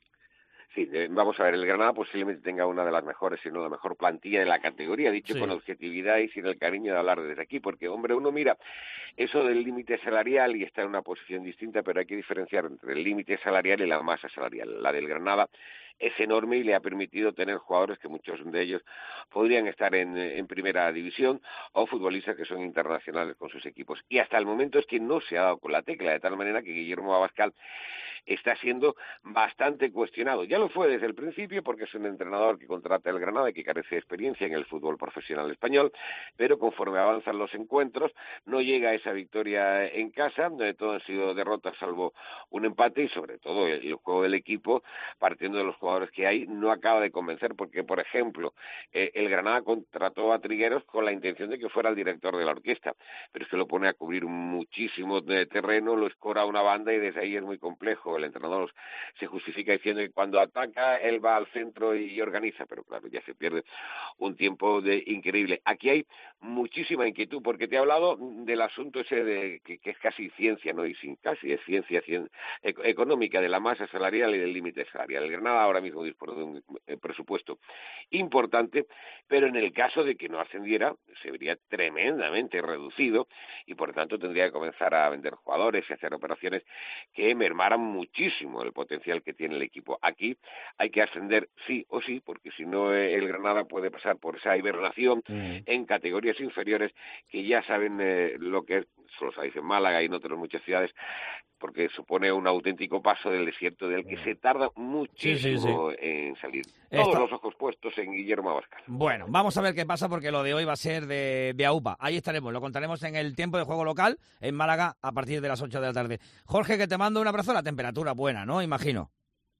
S20: Sí, vamos a ver, el Granada posiblemente tenga una de las mejores, si no la mejor plantilla de la categoría, dicho con objetividad y sin el cariño de hablar desde aquí, porque, hombre, uno mira eso del límite salarial y está en una posición distinta, pero hay que diferenciar entre el límite salarial y la masa salarial. La del Granada es enorme y le ha permitido tener jugadores que muchos de ellos podrían estar en primera división o futbolistas que son internacionales con sus equipos. Y hasta el momento es que no se ha dado con la tecla, de tal manera que Guillermo Abascal está siendo bastante cuestionado. Ya lo fue desde el principio porque es un entrenador que contrata el Granada y que carece de experiencia en el fútbol profesional español, pero conforme avanzan los encuentros no llega a esa victoria en casa, todo han sido derrotas salvo un empate y sobre todo el juego del equipo, partiendo de los jugadores que hay, no acaba de convencer porque, por ejemplo, el Granada contrató a Trigueros con la intención de que fuera el director de la orquesta, pero es que lo pone a cubrir muchísimo de terreno, lo escora a una banda y desde ahí es muy complejo. El entrenador se justifica diciendo que cuando ataca él va al centro y organiza, pero claro, ya se pierde un tiempo increíble. Aquí hay muchísima inquietud porque te he hablado del asunto ese de que es casi ciencia, no y sin casi, es ciencia económica de la masa salarial y del límite salarial. El Granada ahora mismo dispone de un presupuesto importante, pero en el caso de que no ascendiera se vería tremendamente reducido y por tanto tendría que comenzar a vender jugadores y hacer operaciones que mermaran muchísimo el potencial que tiene el equipo. Aquí hay que ascender sí o sí, porque si no el Granada puede pasar por esa hibernación en categorías inferiores que ya saben lo que es, solo sabéis en Málaga y en otras muchas ciudades, porque supone un auténtico paso del desierto del que se tarda muchísimo en salir. Todos los ojos puestos en Guillermo Abascal.
S4: Bueno, vamos a ver qué pasa porque lo de hoy va a ser de AUPA. Ahí estaremos, lo contaremos en el tiempo de juego local en Málaga a partir de las 8 de la tarde. Jorge, que te mando un abrazo. La temperatura buena, ¿no? Imagino.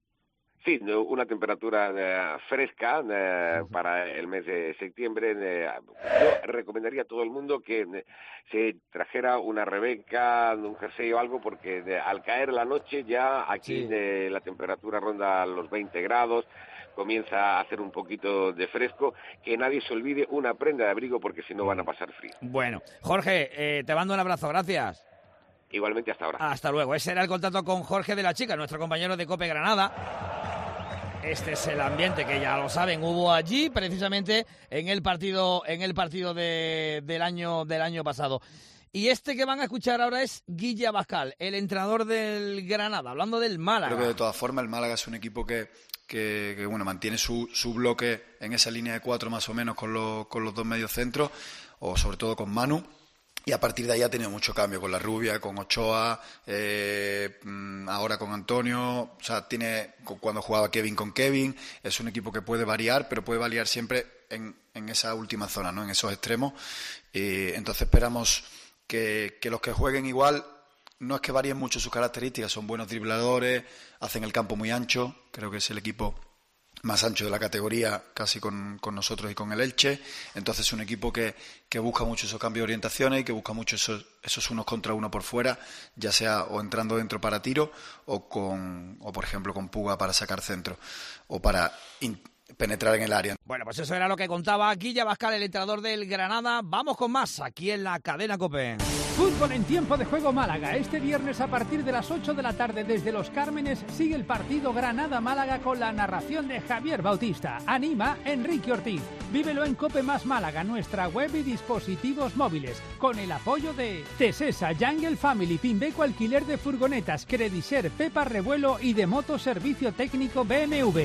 S20: Sí, una temperatura fresca para el mes de septiembre. Yo recomendaría a todo el mundo que se trajera una rebeca, un jersey o algo, porque al caer la noche ya aquí la temperatura ronda los 20 grados, comienza a hacer un poquito de fresco, que nadie se olvide una prenda de abrigo porque si no van a pasar frío.
S4: Bueno, Jorge, te mando un abrazo, gracias.
S20: Igualmente hasta ahora.
S4: Hasta luego. Ese era el contacto con Jorge de la Chica, nuestro compañero de COPE Granada. Este es el ambiente que ya lo saben, hubo allí precisamente en el partido del año pasado. Y este que van a escuchar ahora es Guille Abascal, el entrenador del Granada, hablando del Málaga.
S5: Creo que de todas formas el Málaga es un equipo que bueno, mantiene su bloque en esa línea de 4 más o menos con los dos mediocentros, o sobre todo con Manu. Y a partir de ahí ha tenido mucho cambio con la Rubia, con Ochoa, ahora con Antonio. O sea, cuando jugaba Kevin con Kevin. Es un equipo que puede variar, pero puede variar siempre en esa última zona, ¿no? En esos extremos. Entonces esperamos que los que jueguen igual, no es que varíen mucho sus características, son buenos dribladores, hacen el campo muy ancho. Creo que es el equipo más ancho de la categoría, casi con nosotros y con el Elche. Entonces es un equipo que busca mucho esos cambios de orientaciones y que busca mucho esos unos contra uno por fuera, ya sea o entrando dentro para tiro o por ejemplo con Puga para sacar centro o para penetrar en el área.
S4: Bueno, pues eso era lo que contaba Guille Abascal, el entrenador del Granada. Vamos con más aquí en la cadena COPE.
S12: Fútbol en tiempo de juego Málaga. Este viernes a partir de las 8 de la tarde desde Los Cármenes sigue el partido Granada-Málaga con la narración de Javier Bautista. Anima Enrique Ortiz. Vívelo en COPE más Málaga, nuestra web y dispositivos móviles. Con el apoyo de Tesesa, Jungle Family, Pimbeco Alquiler de Furgonetas, Crediser, Pepa Revuelo y de Moto Servicio Técnico BMW.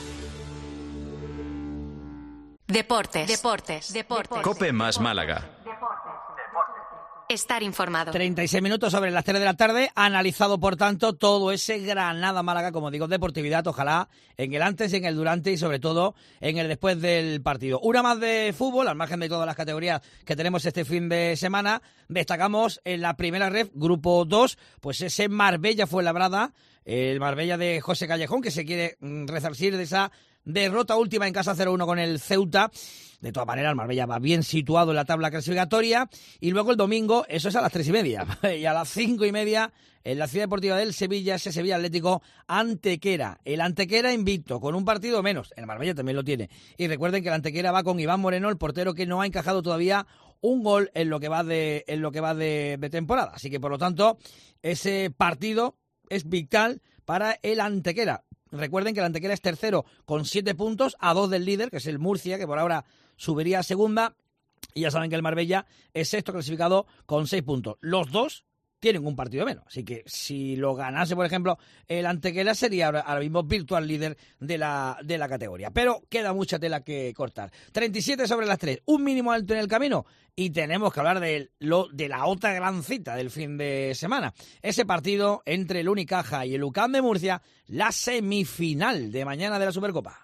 S11: Deportes.
S3: COPE más Málaga.
S11: Estar informado.
S4: 36 minutos sobre las 3 de la tarde, analizado por tanto todo ese Granada-Málaga, como digo, deportividad, ojalá en el antes y en el durante y sobre todo en el después del partido. Una más de fútbol, al margen de todas las categorías que tenemos este fin de semana, destacamos en la primera ref, grupo 2, pues ese Marbella-Fuenlabrada, el Marbella de José Callejón, que se quiere resarcir de esa derrota última en casa 0-1 con el Ceuta. De todas maneras, el Marbella va bien situado en la tabla clasificatoria. Y luego el domingo, eso es a las 3:30. Y a las 5:30, en la Ciudad Deportiva del Sevilla, ese Sevilla Atlético Antequera. El Antequera invicto, con un partido menos. El Marbella también lo tiene. Y recuerden que el Antequera va con Iván Moreno, el portero que no ha encajado todavía un gol en lo que va de temporada. Así que, por lo tanto, ese partido es vital para el Antequera. Recuerden que el Antequera es tercero con 7 puntos, a 2 del líder, que es el Murcia, que por ahora subiría a segunda. Y ya saben que el Marbella es sexto clasificado con 6 puntos. Los dos tienen un partido menos. Así que si lo ganase, por ejemplo, el Antequera sería ahora mismo virtual líder de la categoría. Pero queda mucha tela que cortar. 37 sobre las 3. Un mínimo alto en el camino. Y tenemos que hablar de la otra gran cita del fin de semana. Ese partido entre el Unicaja y el UCAM de Murcia, la semifinal de mañana de la Supercopa.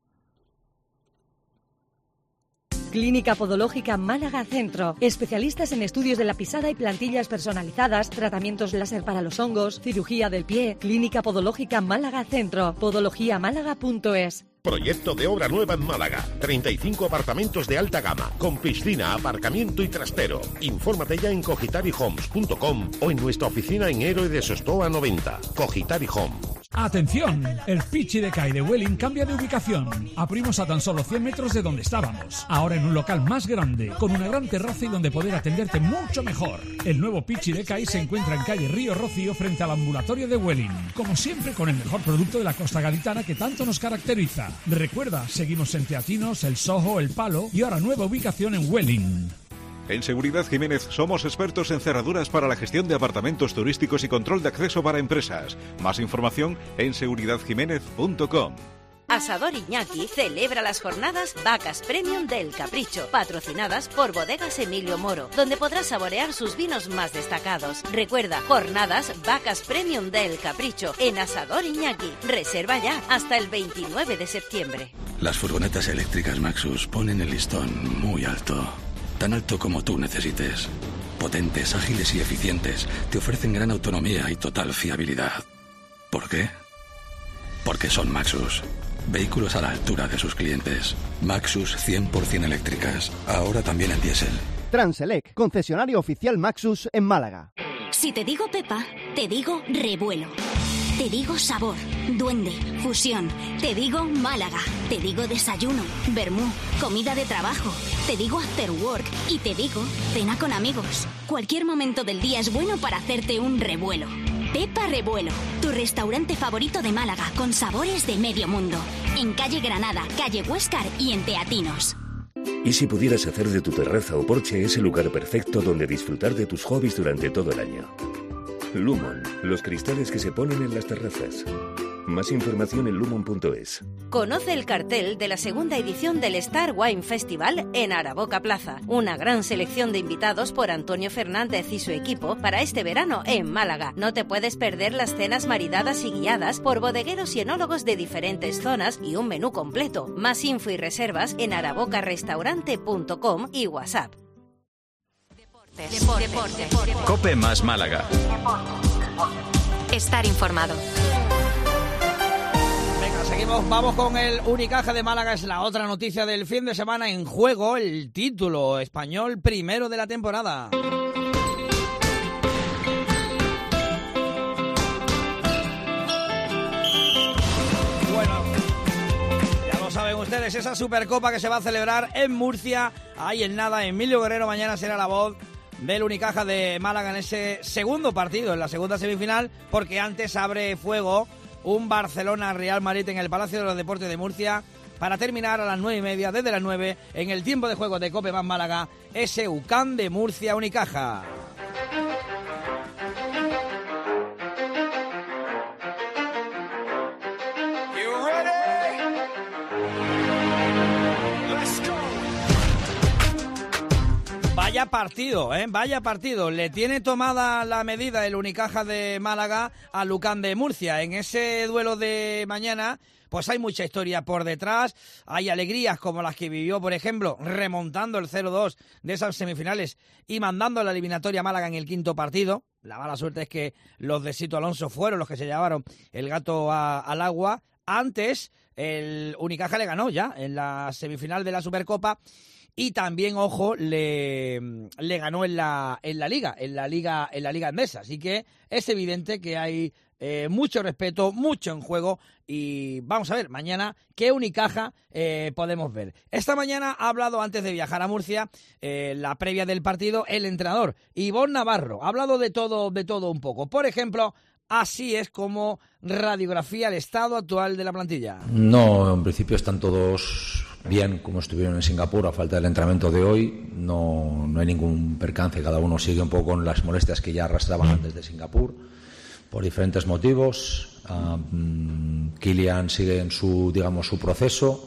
S21: Clínica Podológica Málaga Centro. Especialistas en estudios de la pisada y plantillas personalizadas, tratamientos láser para los hongos, cirugía del pie. Clínica Podológica Málaga Centro. podologiamálaga.es.
S22: Proyecto de obra nueva en Málaga. 35 apartamentos de alta gama, con piscina, aparcamiento y trastero. Infórmate ya en cogitarihomes.com o en nuestra oficina en Héroe de Sostoa 90. Cogitari Home.
S23: ¡Atención! El Pichi de CAI de Welling cambia de ubicación. Abrimos a tan solo 100 metros de donde estábamos. Ahora en un local más grande, con una gran terraza y donde poder atenderte mucho mejor. El nuevo Pichi de CAI se encuentra en calle Río Rocío frente al ambulatorio de Welling. Como siempre, con el mejor producto de la costa gaditana que tanto nos caracteriza. Recuerda, seguimos en Teatinos, El Sojo, El Palo y ahora nueva ubicación en Welling.
S18: En Seguridad Jiménez somos expertos en cerraduras para la gestión de apartamentos turísticos y control de acceso para empresas. Más información en seguridadjiménez.com.
S11: Asador Iñaki celebra las jornadas Vacas Premium del Capricho, patrocinadas por Bodegas Emilio Moro, donde podrás saborear sus vinos más destacados. Recuerda, jornadas Vacas Premium del Capricho en Asador Iñaki. Reserva ya hasta el 29 de septiembre.
S13: Las furgonetas eléctricas Maxus ponen el listón muy alto. Tan alto como tú necesites. Potentes, ágiles y eficientes, te ofrecen gran autonomía y total fiabilidad. ¿Por qué? Porque son Maxus. Vehículos a la altura de sus clientes. Maxus 100% eléctricas, ahora también en diésel.
S14: Transelec, concesionario oficial Maxus en Málaga.
S24: Si te digo Pepa, te digo revuelo. Te digo sabor, duende, fusión. Te digo Málaga. Te digo desayuno, vermú, comida de trabajo. Te digo after work y te digo cena con amigos. Cualquier momento del día es bueno para hacerte un revuelo. Pepa Revuelo, tu restaurante favorito de Málaga, con sabores de medio mundo. En calle Granada, calle Huéscar y en Teatinos.
S16: ¿Y si pudieras hacer de tu terraza o porche ese lugar perfecto donde disfrutar de tus hobbies durante todo el año? Lumon, los cristales que se ponen en las terrazas. Más información en lumon.es.
S11: Conoce el cartel de la segunda edición del Star Wine Festival en Araboca Plaza. Una gran selección de invitados por Antonio Fernández y su equipo para este verano en Málaga. No te puedes perder las cenas maridadas y guiadas por bodegueros y enólogos de diferentes zonas y un menú completo. Más info y reservas en arabocarestaurante.com y WhatsApp.
S3: Deporte. Cope más Málaga.
S21: Estar informado.
S4: Seguimos, vamos con el Unicaja de Málaga, es la otra noticia del fin de semana. En juego el título español primero de la temporada. Bueno, ya lo saben ustedes, esa Supercopa que se va a celebrar en Murcia, ahí en nada. Emilio Guerrero mañana será la voz del Unicaja de Málaga en ese segundo partido, en la segunda semifinal, porque antes abre fuego un Barcelona-Real Madrid en el Palacio de los Deportes de Murcia para terminar a las 9:30, desde las 9, en el tiempo de juego de Cope más Málaga, ese UCAM de Murcia Unicaja. Vaya partido, vaya partido. Le tiene tomada la medida el Unicaja de Málaga al UCAM de Murcia. En ese duelo de mañana, pues hay mucha historia por detrás. Hay alegrías como las que vivió, por ejemplo, remontando el 0-2 de esas semifinales y mandando a la eliminatoria a Málaga en el quinto partido. La mala suerte es que los de Sito Alonso fueron los que se llevaron el gato al agua. Antes, el Unicaja le ganó ya en la semifinal de la Supercopa. Y también, ojo, le ganó en la Liga Endesa. Así que es evidente que hay mucho respeto, mucho en juego. Y vamos a ver mañana qué Unicaja podemos ver. Esta mañana ha hablado, antes de viajar a Murcia, la previa del partido, el entrenador Ivonne Navarro. Ha hablado de todo un poco. Por ejemplo, así es como radiografía el estado actual de la plantilla.
S1: No, en principio están todos bien, como estuvieron en Singapur, a falta del entrenamiento de hoy. No hay ningún percance, cada uno sigue un poco con las molestias que ya arrastraban antes de Singapur, por diferentes motivos. Kylian sigue en su proceso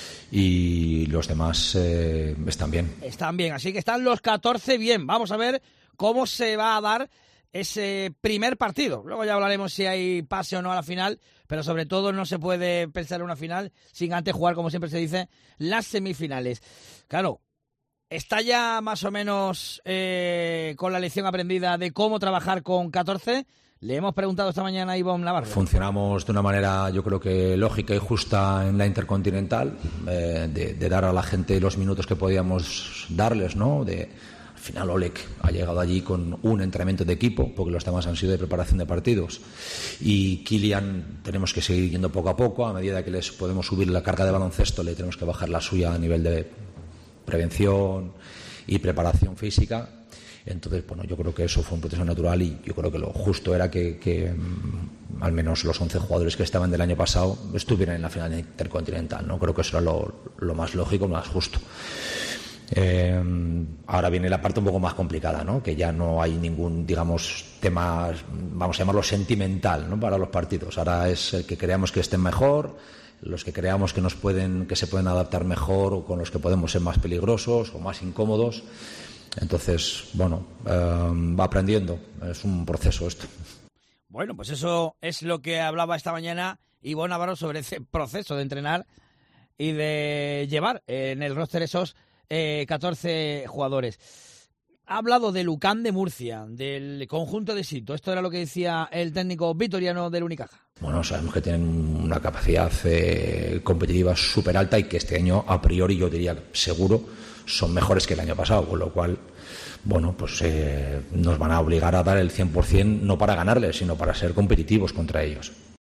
S1: y los demás están bien. Están bien, así que están los 14 bien. Vamos a ver cómo se va a dar ese primer partido. Luego ya hablaremos si hay pase o no a la final, pero sobre todo no se puede pensar en una final sin antes jugar, como siempre se dice, las semifinales. Claro, está ya más o menos con la lección aprendida de cómo trabajar con 14. Le hemos preguntado esta mañana a Ivonne Navarro. Funcionamos de una manera, yo creo que lógica y justa en la Intercontinental, de dar a la gente los minutos que podíamos darles, ¿no? Al final Oleg ha llegado allí con un entrenamiento de equipo, porque los demás han sido de preparación de partidos. Y Kylian tenemos que seguir yendo poco a poco. A medida que les podemos subir la carga de baloncesto, le tenemos que bajar la suya a nivel de prevención y preparación física. Entonces, bueno, yo creo que eso fue un proceso natural y yo creo que lo justo era que al menos los 11 jugadores que estaban del año pasado estuvieran en la final intercontinental, ¿no? Creo que eso era lo más lógico, lo más justo. Ahora viene la parte un poco más complicada, ¿no? Que ya no hay ningún, tema, vamos a llamarlo sentimental, ¿no? Para los partidos. Ahora es el que creamos que estén mejor, los que creamos que se pueden adaptar mejor o con los que podemos ser más peligrosos o más incómodos. Entonces, bueno, va aprendiendo. Es un proceso esto. Bueno, pues eso es lo que hablaba esta mañana Ivonne Navarro sobre ese proceso de entrenar y de llevar en el roster esos 14 jugadores. Ha hablado del UCAM de Murcia, del conjunto de Sito. Esto era lo que decía el técnico vitoriano del Unicaja. Bueno, sabemos que tienen una capacidad competitiva súper alta y que este año, a priori, yo diría seguro, son mejores que el año pasado, con lo cual, bueno, pues nos van a obligar a dar el 100%, no para ganarles, sino para ser competitivos contra ellos.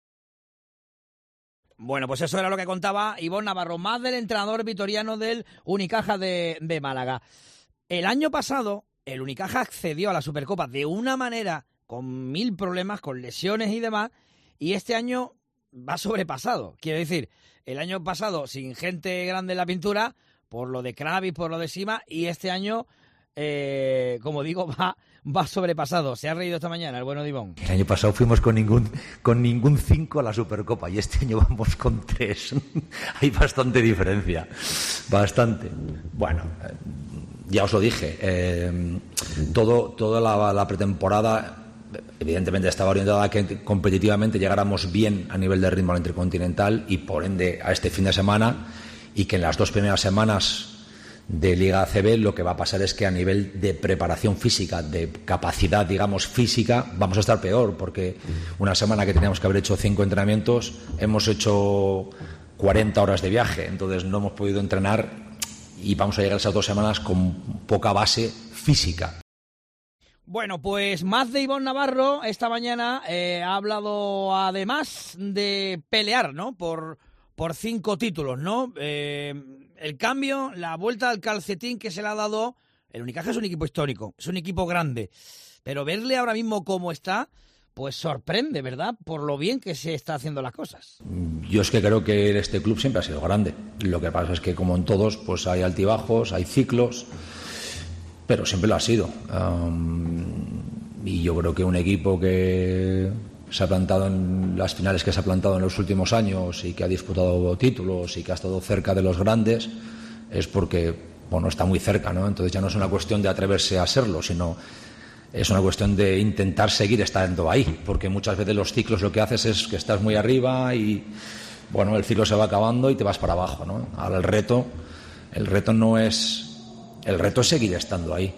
S1: Bueno, pues eso era lo que contaba Ivonne Navarro, más del entrenador vitoriano del Unicaja de Málaga. El año pasado, el Unicaja accedió a la Supercopa de una manera
S4: con 1000 problemas, con lesiones y demás, y este año va sobrepasado. Quiero decir, el año pasado sin gente grande en la pintura, por lo de Kravis, por lo de Sima, y este año, como digo, va sobrepasado. Se ha reído esta mañana el bueno de Ivón.
S1: El año pasado fuimos con ningún 5 a la Supercopa y este año vamos con 3. Hay bastante diferencia, bastante. Bueno, ya os lo dije, toda la pretemporada evidentemente estaba orientada a que competitivamente llegáramos bien a nivel de ritmo al Intercontinental y por ende a este fin de semana, y que en las 2 primeras semanas de Liga ACB lo que va a pasar es que a nivel de preparación física, de capacidad, digamos, física, vamos a estar peor, porque una semana que teníamos que haber hecho 5 entrenamientos, hemos hecho 40 horas de viaje, entonces no hemos podido entrenar y vamos a llegar a esas 2 semanas con poca base física.
S4: Bueno, pues más de Ivón Navarro esta mañana ha hablado además de pelear, ¿no? Por 5 títulos, ¿no? El cambio, la vuelta al calcetín que se le ha dado. El Unicaja es un equipo histórico, es un equipo grande, pero verle ahora mismo cómo está, pues sorprende, ¿verdad? Por lo bien que se está haciendo las cosas.
S1: Yo es que creo que este club siempre ha sido grande. Lo que pasa es que, como en todos, pues hay altibajos, hay ciclos, pero siempre lo ha sido. Y yo creo que un equipo que se ha plantado en las finales que se ha plantado en los últimos años y que ha disputado títulos y que ha estado cerca de los grandes es porque, bueno, está muy cerca, ¿no? Entonces ya no es una cuestión de atreverse a serlo, sino es una cuestión de intentar seguir estando ahí, porque muchas veces los ciclos lo que haces es que estás muy arriba y, bueno, el ciclo se va acabando y te vas para abajo, ¿no? Ahora el reto es seguir estando ahí.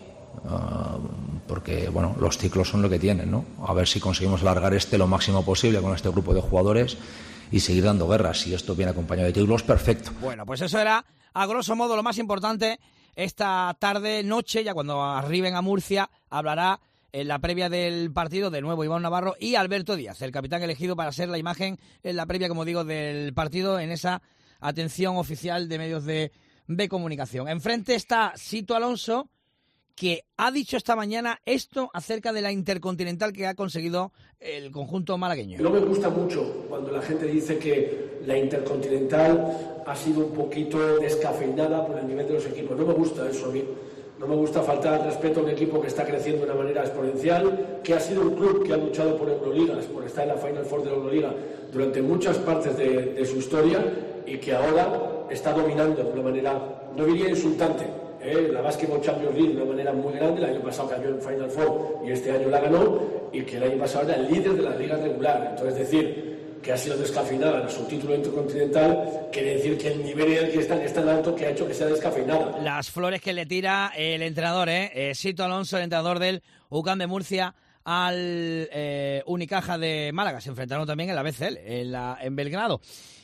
S1: Porque, bueno, los ciclos son lo que tienen, ¿no? A ver si conseguimos alargar lo máximo posible con este grupo de jugadores y seguir dando guerra. Si esto viene acompañado de títulos, perfecto.
S4: Bueno, pues eso era, a grosso modo, lo más importante. Esta tarde, noche, ya cuando arriben a Murcia, hablará en la previa del partido de nuevo Ivón Navarro y Alberto Díaz, el capitán elegido para ser la imagen en la previa, como digo, del partido, en esa atención oficial de medios de comunicación. Enfrente está Sito Alonso, que ha dicho esta mañana esto acerca de la Intercontinental que ha conseguido el conjunto malagueño.
S6: No me gusta mucho cuando la gente dice que la Intercontinental ha sido un poquito descafeinada por el nivel de los equipos. No me gusta eso a mí. No me gusta faltar al respeto a un equipo que está creciendo de una manera exponencial, que ha sido un club que ha luchado por Euroligas, por estar en la Final Four de la Euroliga durante muchas partes de su historia y que ahora está dominando de una manera, no diría insultante, la Basketball Champions League de una manera muy grande. El año pasado cayó en Final Four y este año la ganó, y que el año pasado era el líder de la liga regular. Entonces, decir que ha sido descafeinada en su título intercontinental quiere decir que el nivel en el que están es tan alto que ha hecho que sea descafeinada.
S4: Las flores que le tira el entrenador, Sito Alonso, el entrenador del UCAM de Murcia, al Unicaja de Málaga. Se enfrentaron también en la BCL, en Belgrado.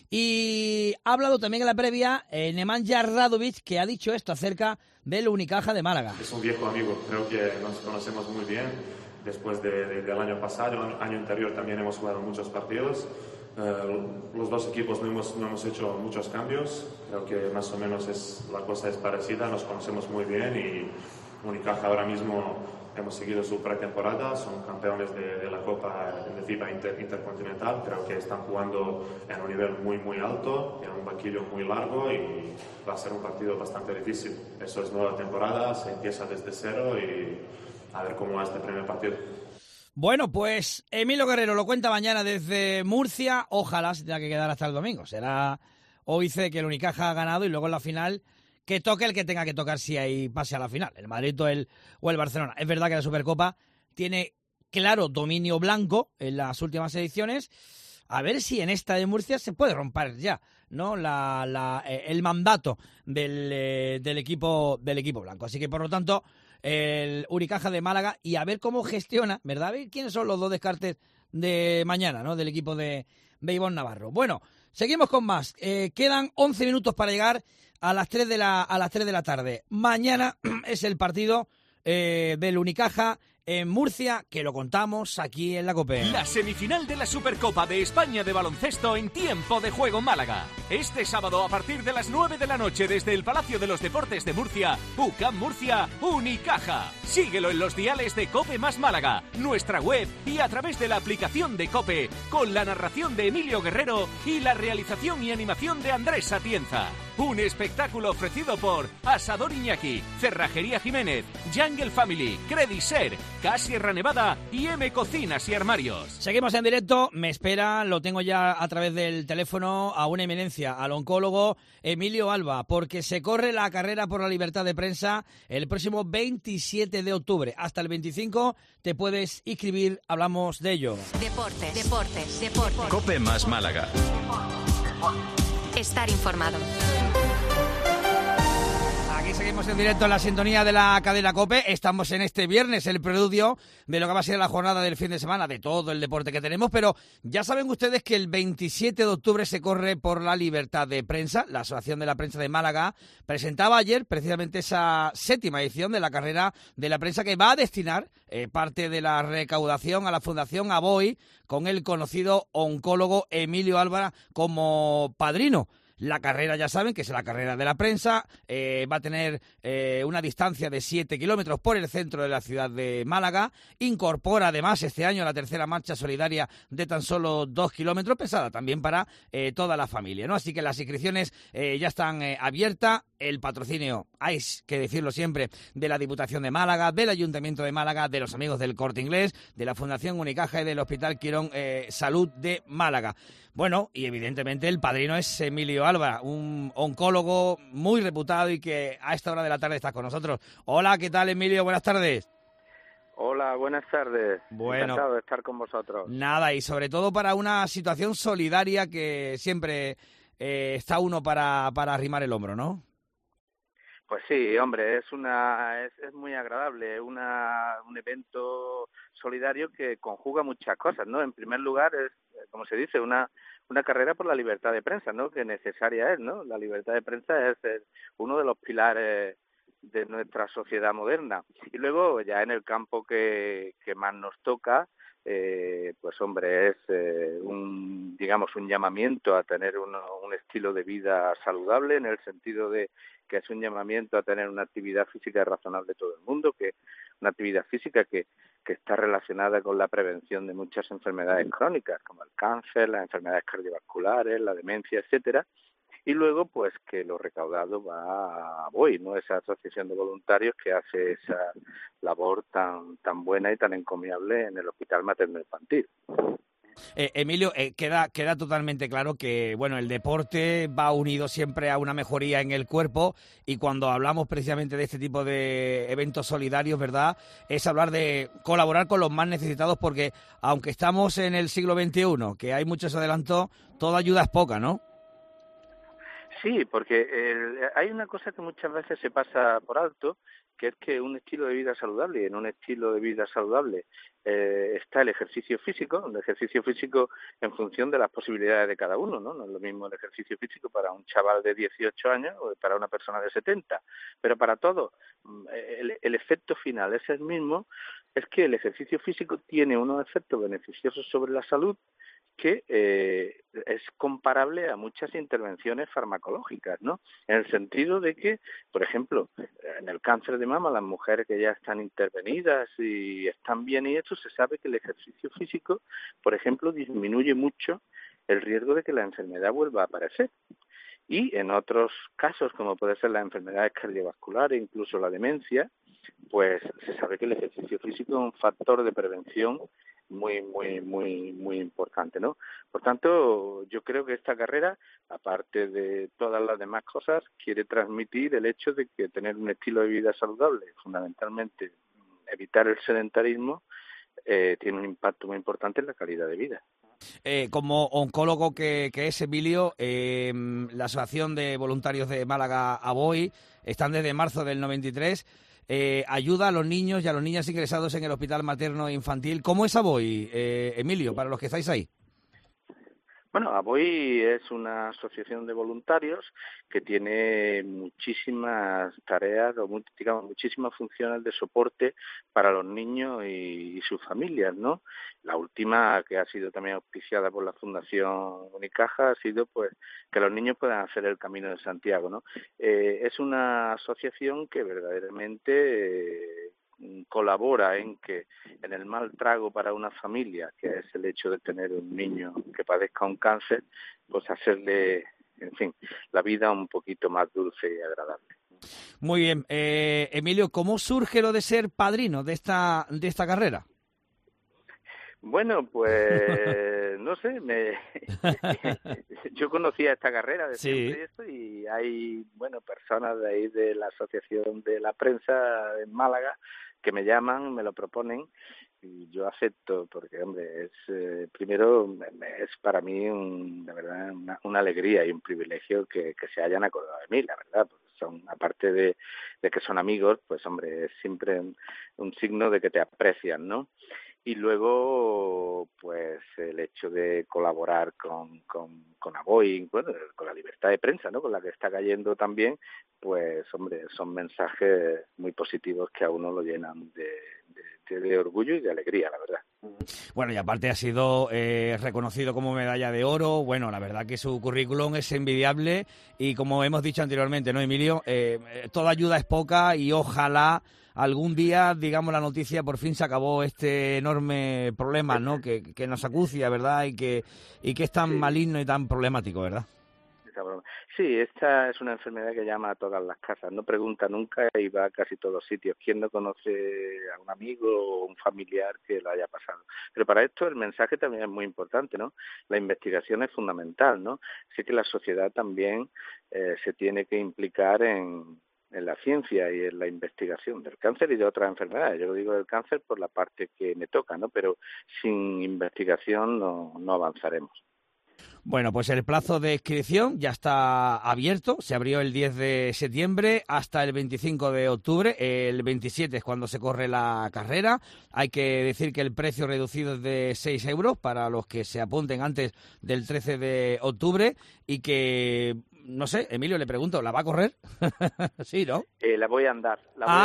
S4: Y ha hablado también en la previa Nemanja Radovic, que ha dicho esto acerca del Unicaja de Málaga.
S8: Es un viejo amigo, creo que nos conocemos muy bien. Después del año pasado, el año anterior también hemos jugado muchos partidos. Los dos equipos no hemos hecho muchos cambios. Creo que más o menos la cosa es parecida, nos conocemos muy bien y Unicaja ahora mismo hemos seguido su pretemporada, son campeones de la Copa de FIBA Intercontinental. Creo que están jugando en un nivel muy muy alto, en un banquillo muy largo, y va a ser un partido bastante difícil. Eso es nueva temporada, se empieza desde cero y a ver cómo va este primer partido.
S4: Bueno, pues Emilio Guerrero lo cuenta mañana desde Murcia. Ojalá se tenga que quedar hasta el domingo. Será hoy dice que el Unicaja ha ganado y luego en la final que toque el que tenga que tocar si hay pase a la final, el Madrid o el Barcelona. Es verdad que la Supercopa tiene claro dominio blanco en las últimas ediciones. A ver si en esta de Murcia se puede romper ya, ¿no? El mandato del equipo blanco. Así que, por lo tanto, el Unicaja de Málaga, y a ver cómo gestiona, ¿verdad? A ver quiénes son los dos descartes de mañana, ¿no? Del equipo de Ivón Navarro. Bueno, seguimos con más. Quedan 11 minutos para llegar a las 3 de la tarde. Mañana es el partido del Unicaja en Murcia, que lo contamos aquí en la COPE.
S2: La semifinal de la Supercopa de España de baloncesto en Tiempo de Juego Málaga. Este sábado a partir de las 9 de la noche desde el Palacio de los Deportes de Murcia, UCAM Murcia, Unicaja. Síguelo en los diales de COPE más Málaga, nuestra web y a través de la aplicación de COPE, con la narración de Emilio Guerrero y la realización y animación de Andrés Atienza. Un espectáculo ofrecido por Asador Iñaki, Cerrajería Jiménez, Jungle Family, Crediser, Sierra Nevada y M Cocinas y Armarios.
S4: Seguimos en directo, me espera, lo tengo ya a través del teléfono, a una eminencia, al oncólogo Emilio Alba, porque se corre la carrera por la libertad de prensa el próximo 27 de octubre. Hasta el 25 te puedes inscribir, hablamos de ello.
S11: Deportes.
S3: COPE más Málaga.
S11: Estar informado.
S4: Aquí seguimos en directo en la sintonía de la cadena COPE. Estamos en este viernes, el preludio de lo que va a ser la jornada del fin de semana, de todo el deporte que tenemos, pero ya saben ustedes que el 27 de octubre se corre por la libertad de prensa. La Asociación de la Prensa de Málaga presentaba ayer precisamente esa 7ª edición de la carrera de la prensa, que va a destinar parte de la recaudación a la Fundación ABOI, con el conocido oncólogo Emilio Alba como padrino. La carrera, ya saben, que es la carrera de la prensa, va a tener una distancia de 7 kilómetros por el centro de la ciudad de Málaga. Incorpora además este año la tercera marcha solidaria de tan solo 2 kilómetros, pesada también para toda la familia, ¿no? Así que las inscripciones ya están abiertas. El patrocinio, hay que decirlo siempre, de la Diputación de Málaga, del Ayuntamiento de Málaga, de los amigos del Corte Inglés, de la Fundación Unicaja y del Hospital Quirón Salud de Málaga. Bueno, y evidentemente el padrino es Emilio Alba, un oncólogo muy reputado y que a esta hora de la tarde está con nosotros. Hola, ¿qué tal, Emilio? Buenas tardes.
S9: Hola, buenas tardes.
S4: Bueno,
S9: encantado de estar con vosotros.
S4: Nada, y sobre todo para una situación solidaria que siempre está uno para arrimar el hombro, ¿no?
S9: Pues sí, hombre, es muy agradable, un evento solidario que conjuga muchas cosas, ¿no? En primer lugar es, como se dice, una carrera por la libertad de prensa, ¿no? Que necesaria es, ¿no? La libertad de prensa es uno de los pilares de nuestra sociedad moderna. Y luego, ya en el campo que más nos toca, pues hombre, es un llamamiento a tener un estilo de vida saludable, en el sentido de que es un llamamiento a tener una actividad física razonable todo el mundo, que una actividad física que está relacionada con la prevención de muchas enfermedades crónicas, como el cáncer, las enfermedades cardiovasculares, la demencia, etcétera. Y luego, pues, que lo recaudado va a BOI, ¿no? Esa asociación de voluntarios que hace esa labor tan buena y tan encomiable en el Hospital Materno Infantil.
S4: Emilio, queda totalmente claro que bueno, el deporte va unido siempre a una mejoría en el cuerpo, y cuando hablamos precisamente de este tipo de eventos solidarios, ¿verdad?, es hablar de colaborar con los más necesitados, porque aunque estamos en el siglo XXI, que hay muchos adelantos, toda ayuda es poca, ¿no?
S9: Sí, porque hay una cosa que muchas veces se pasa por alto, que es que un estilo de vida saludable, y en un estilo de vida saludable está el ejercicio físico en función de las posibilidades de cada uno, ¿no? No es lo mismo el ejercicio físico para un chaval de 18 años o para una persona de 70, pero para todos el efecto final es el mismo, es que el ejercicio físico tiene unos efectos beneficiosos sobre la salud que es comparable a muchas intervenciones farmacológicas, ¿no? En el sentido de que, por ejemplo, en el cáncer de mama, las mujeres que ya están intervenidas y están bien y esto, se sabe que el ejercicio físico, por ejemplo, disminuye mucho el riesgo de que la enfermedad vuelva a aparecer. Y en otros casos, como puede ser las enfermedades cardiovasculares, incluso la demencia, pues se sabe que el ejercicio físico es un factor de prevención muy importante, ¿no? Por tanto, yo creo que esta carrera, aparte de todas las demás cosas, quiere transmitir el hecho de que tener un estilo de vida saludable, fundamentalmente evitar el sedentarismo, tiene un impacto muy importante en la calidad de vida.
S4: Como oncólogo que es Emilio, la Asociación de Voluntarios de Málaga, ABOI, están desde marzo del 93, ayuda a los niños y a las niñas ingresados en el Hospital Materno Infantil. ¿Cómo es ABOI, Emilio, para los que estáis ahí?
S9: Bueno, ABOI es una asociación de voluntarios que tiene muchísimas tareas, o muchísimas funciones de soporte para los niños y sus familias, ¿no? La última, que ha sido también auspiciada por la Fundación Unicaja, ha sido pues que los niños puedan hacer el Camino de Santiago, ¿no? Es una asociación que verdaderamente colabora en el mal trago para una familia, que es el hecho de tener un niño que padezca un cáncer, pues hacerle, en fin, la vida un poquito más dulce y agradable.
S4: Muy bien. Emilio, ¿cómo surge lo de ser padrino de esta carrera?
S9: Bueno, pues no sé, yo conocía esta carrera de siempre esto, y hay, personas de ahí de la Asociación de la Prensa en Málaga que me llaman, me lo proponen, y yo acepto, porque, hombre, primero es para mí de verdad una alegría y un privilegio que se hayan acordado de mí, la verdad, porque son, aparte de que son amigos, pues, hombre, es siempre un signo de que te aprecian, ¿no? Y luego, pues, el hecho de colaborar con ABOI, con la libertad de prensa, ¿no?, con la que está cayendo también, pues, hombre, son mensajes muy positivos que a uno lo llenan de orgullo y de alegría, la verdad.
S4: Bueno, y aparte ha sido reconocido como medalla de oro. Bueno, la verdad que su currículum es envidiable, y como hemos dicho anteriormente, ¿no, Emilio? Toda ayuda es poca, y ojalá algún día, digamos, la noticia, por fin se acabó este enorme problema, ¿no?, que nos acucia, ¿verdad? Y que es tan maligno y tan problemático, ¿verdad?
S9: Sí, esta es una enfermedad que llama a todas las casas, no pregunta nunca y va a casi todos sitios. ¿Quién no conoce a un amigo o un familiar que lo haya pasado? Pero para esto el mensaje también es muy importante, ¿no? La investigación es fundamental, ¿no? Así que la sociedad también se tiene que implicar en la ciencia y en la investigación del cáncer y de otras enfermedades. Yo lo digo del cáncer por la parte que me toca, ¿no? Pero sin investigación no avanzaremos.
S4: Bueno, pues el plazo de inscripción ya está abierto, se abrió el 10 de septiembre hasta el 25 de octubre, el 27 es cuando se corre la carrera. Hay que decir que el precio reducido es de 6 euros para los que se apunten antes del 13 de octubre y que, no sé, Emilio, le pregunto, ¿la va a correr? Sí, ¿no?
S9: La voy a andar,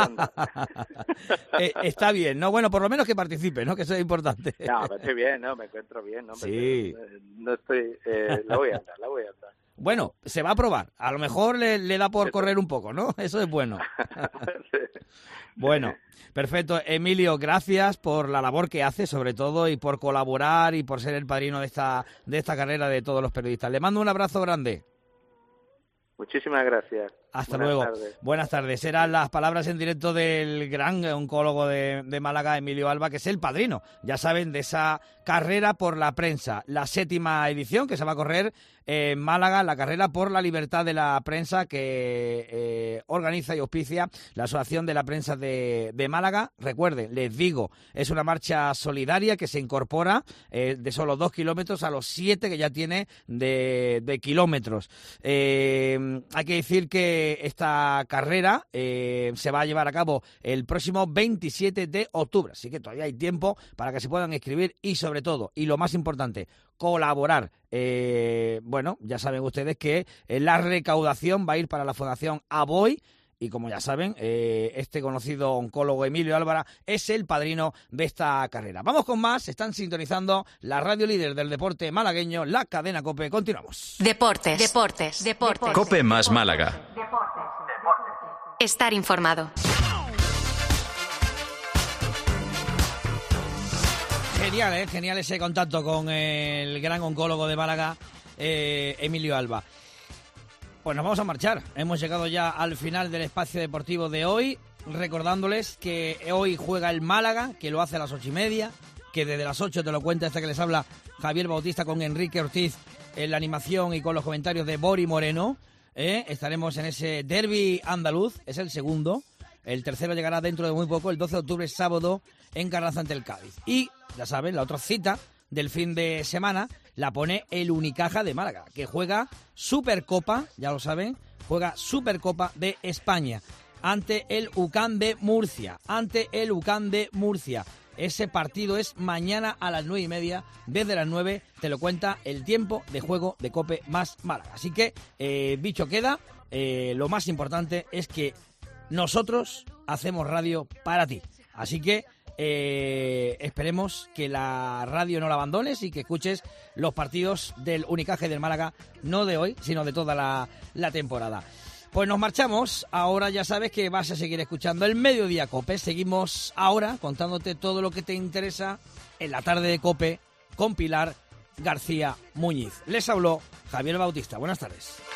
S4: Está bien, ¿no? Bueno, por lo menos que participe, ¿no? Que eso es importante.
S9: No, estoy bien, ¿no? Me encuentro bien, ¿no?
S4: Sí.
S9: No estoy... la voy a andar.
S4: Bueno, se va a probar. A lo mejor le da por correr un poco, ¿no? Eso es bueno. Bueno, perfecto. Emilio, gracias por la labor que hace, sobre todo, y por colaborar y por ser el padrino de esta carrera de todos los periodistas. Le mando un abrazo grande.
S9: Muchísimas gracias.
S4: Hasta luego. Buenas tardes. Eran las palabras en directo del gran oncólogo de Málaga, Emilio Alba, que es el padrino, ya saben, de esa carrera por la prensa, la 7ª edición que se va a correr en Málaga, la carrera por la libertad de la prensa que organiza y auspicia la Asociación de la Prensa de Málaga. Recuerden, les digo, es una marcha solidaria que se incorpora de solo 2 kilómetros a los 7 que ya tiene de kilómetros. Hay que decir que esta carrera se va a llevar a cabo el próximo 27 de octubre, así que todavía hay tiempo para que se puedan inscribir y, sobre todo, y lo más importante, colaborar. Bueno, ya saben ustedes que la recaudación va a ir para la Fundación ABOI. Y como ya saben, este conocido oncólogo Emilio Álvara es el padrino de esta carrera. Vamos con más, están sintonizando la radio líder del deporte malagueño, la cadena COPE. Continuamos.
S21: Deportes.
S3: COPE más Málaga.
S21: Estar informado.
S4: Genial, genial ese contacto con el gran oncólogo de Málaga, Emilio Alba. Pues nos vamos a marchar. Hemos llegado ya al final del espacio deportivo de hoy, recordándoles que hoy juega el Málaga, que lo hace a las 8:30, que desde las 8 te lo cuenta que les habla Javier Bautista con Enrique Ortiz en la animación y con los comentarios de Bori Moreno. Estaremos en ese derbi andaluz, es el segundo. El tercero llegará dentro de muy poco, el 12 de octubre, sábado, en Carranza ante el Cádiz. Y, ya saben, la otra cita del fin de semana la pone el Unicaja de Málaga, que juega Supercopa, ya lo saben, juega Supercopa de España ante el UCAM de Murcia, Ese partido es mañana a las 9:30. Desde las 9 te lo cuenta el tiempo de juego de COPE más Málaga. Así que, dicho queda, lo más importante es que nosotros hacemos radio para ti. Así que esperemos que la radio no la abandones y que escuches los partidos del Unicaja y del Málaga, no de hoy, sino de toda la temporada. Pues nos marchamos. Ahora ya sabes que vas a seguir escuchando el Mediodía COPE. Seguimos ahora contándote todo lo que te interesa en la tarde de COPE con Pilar García Muñiz. Les habló Javier Bautista. Buenas tardes.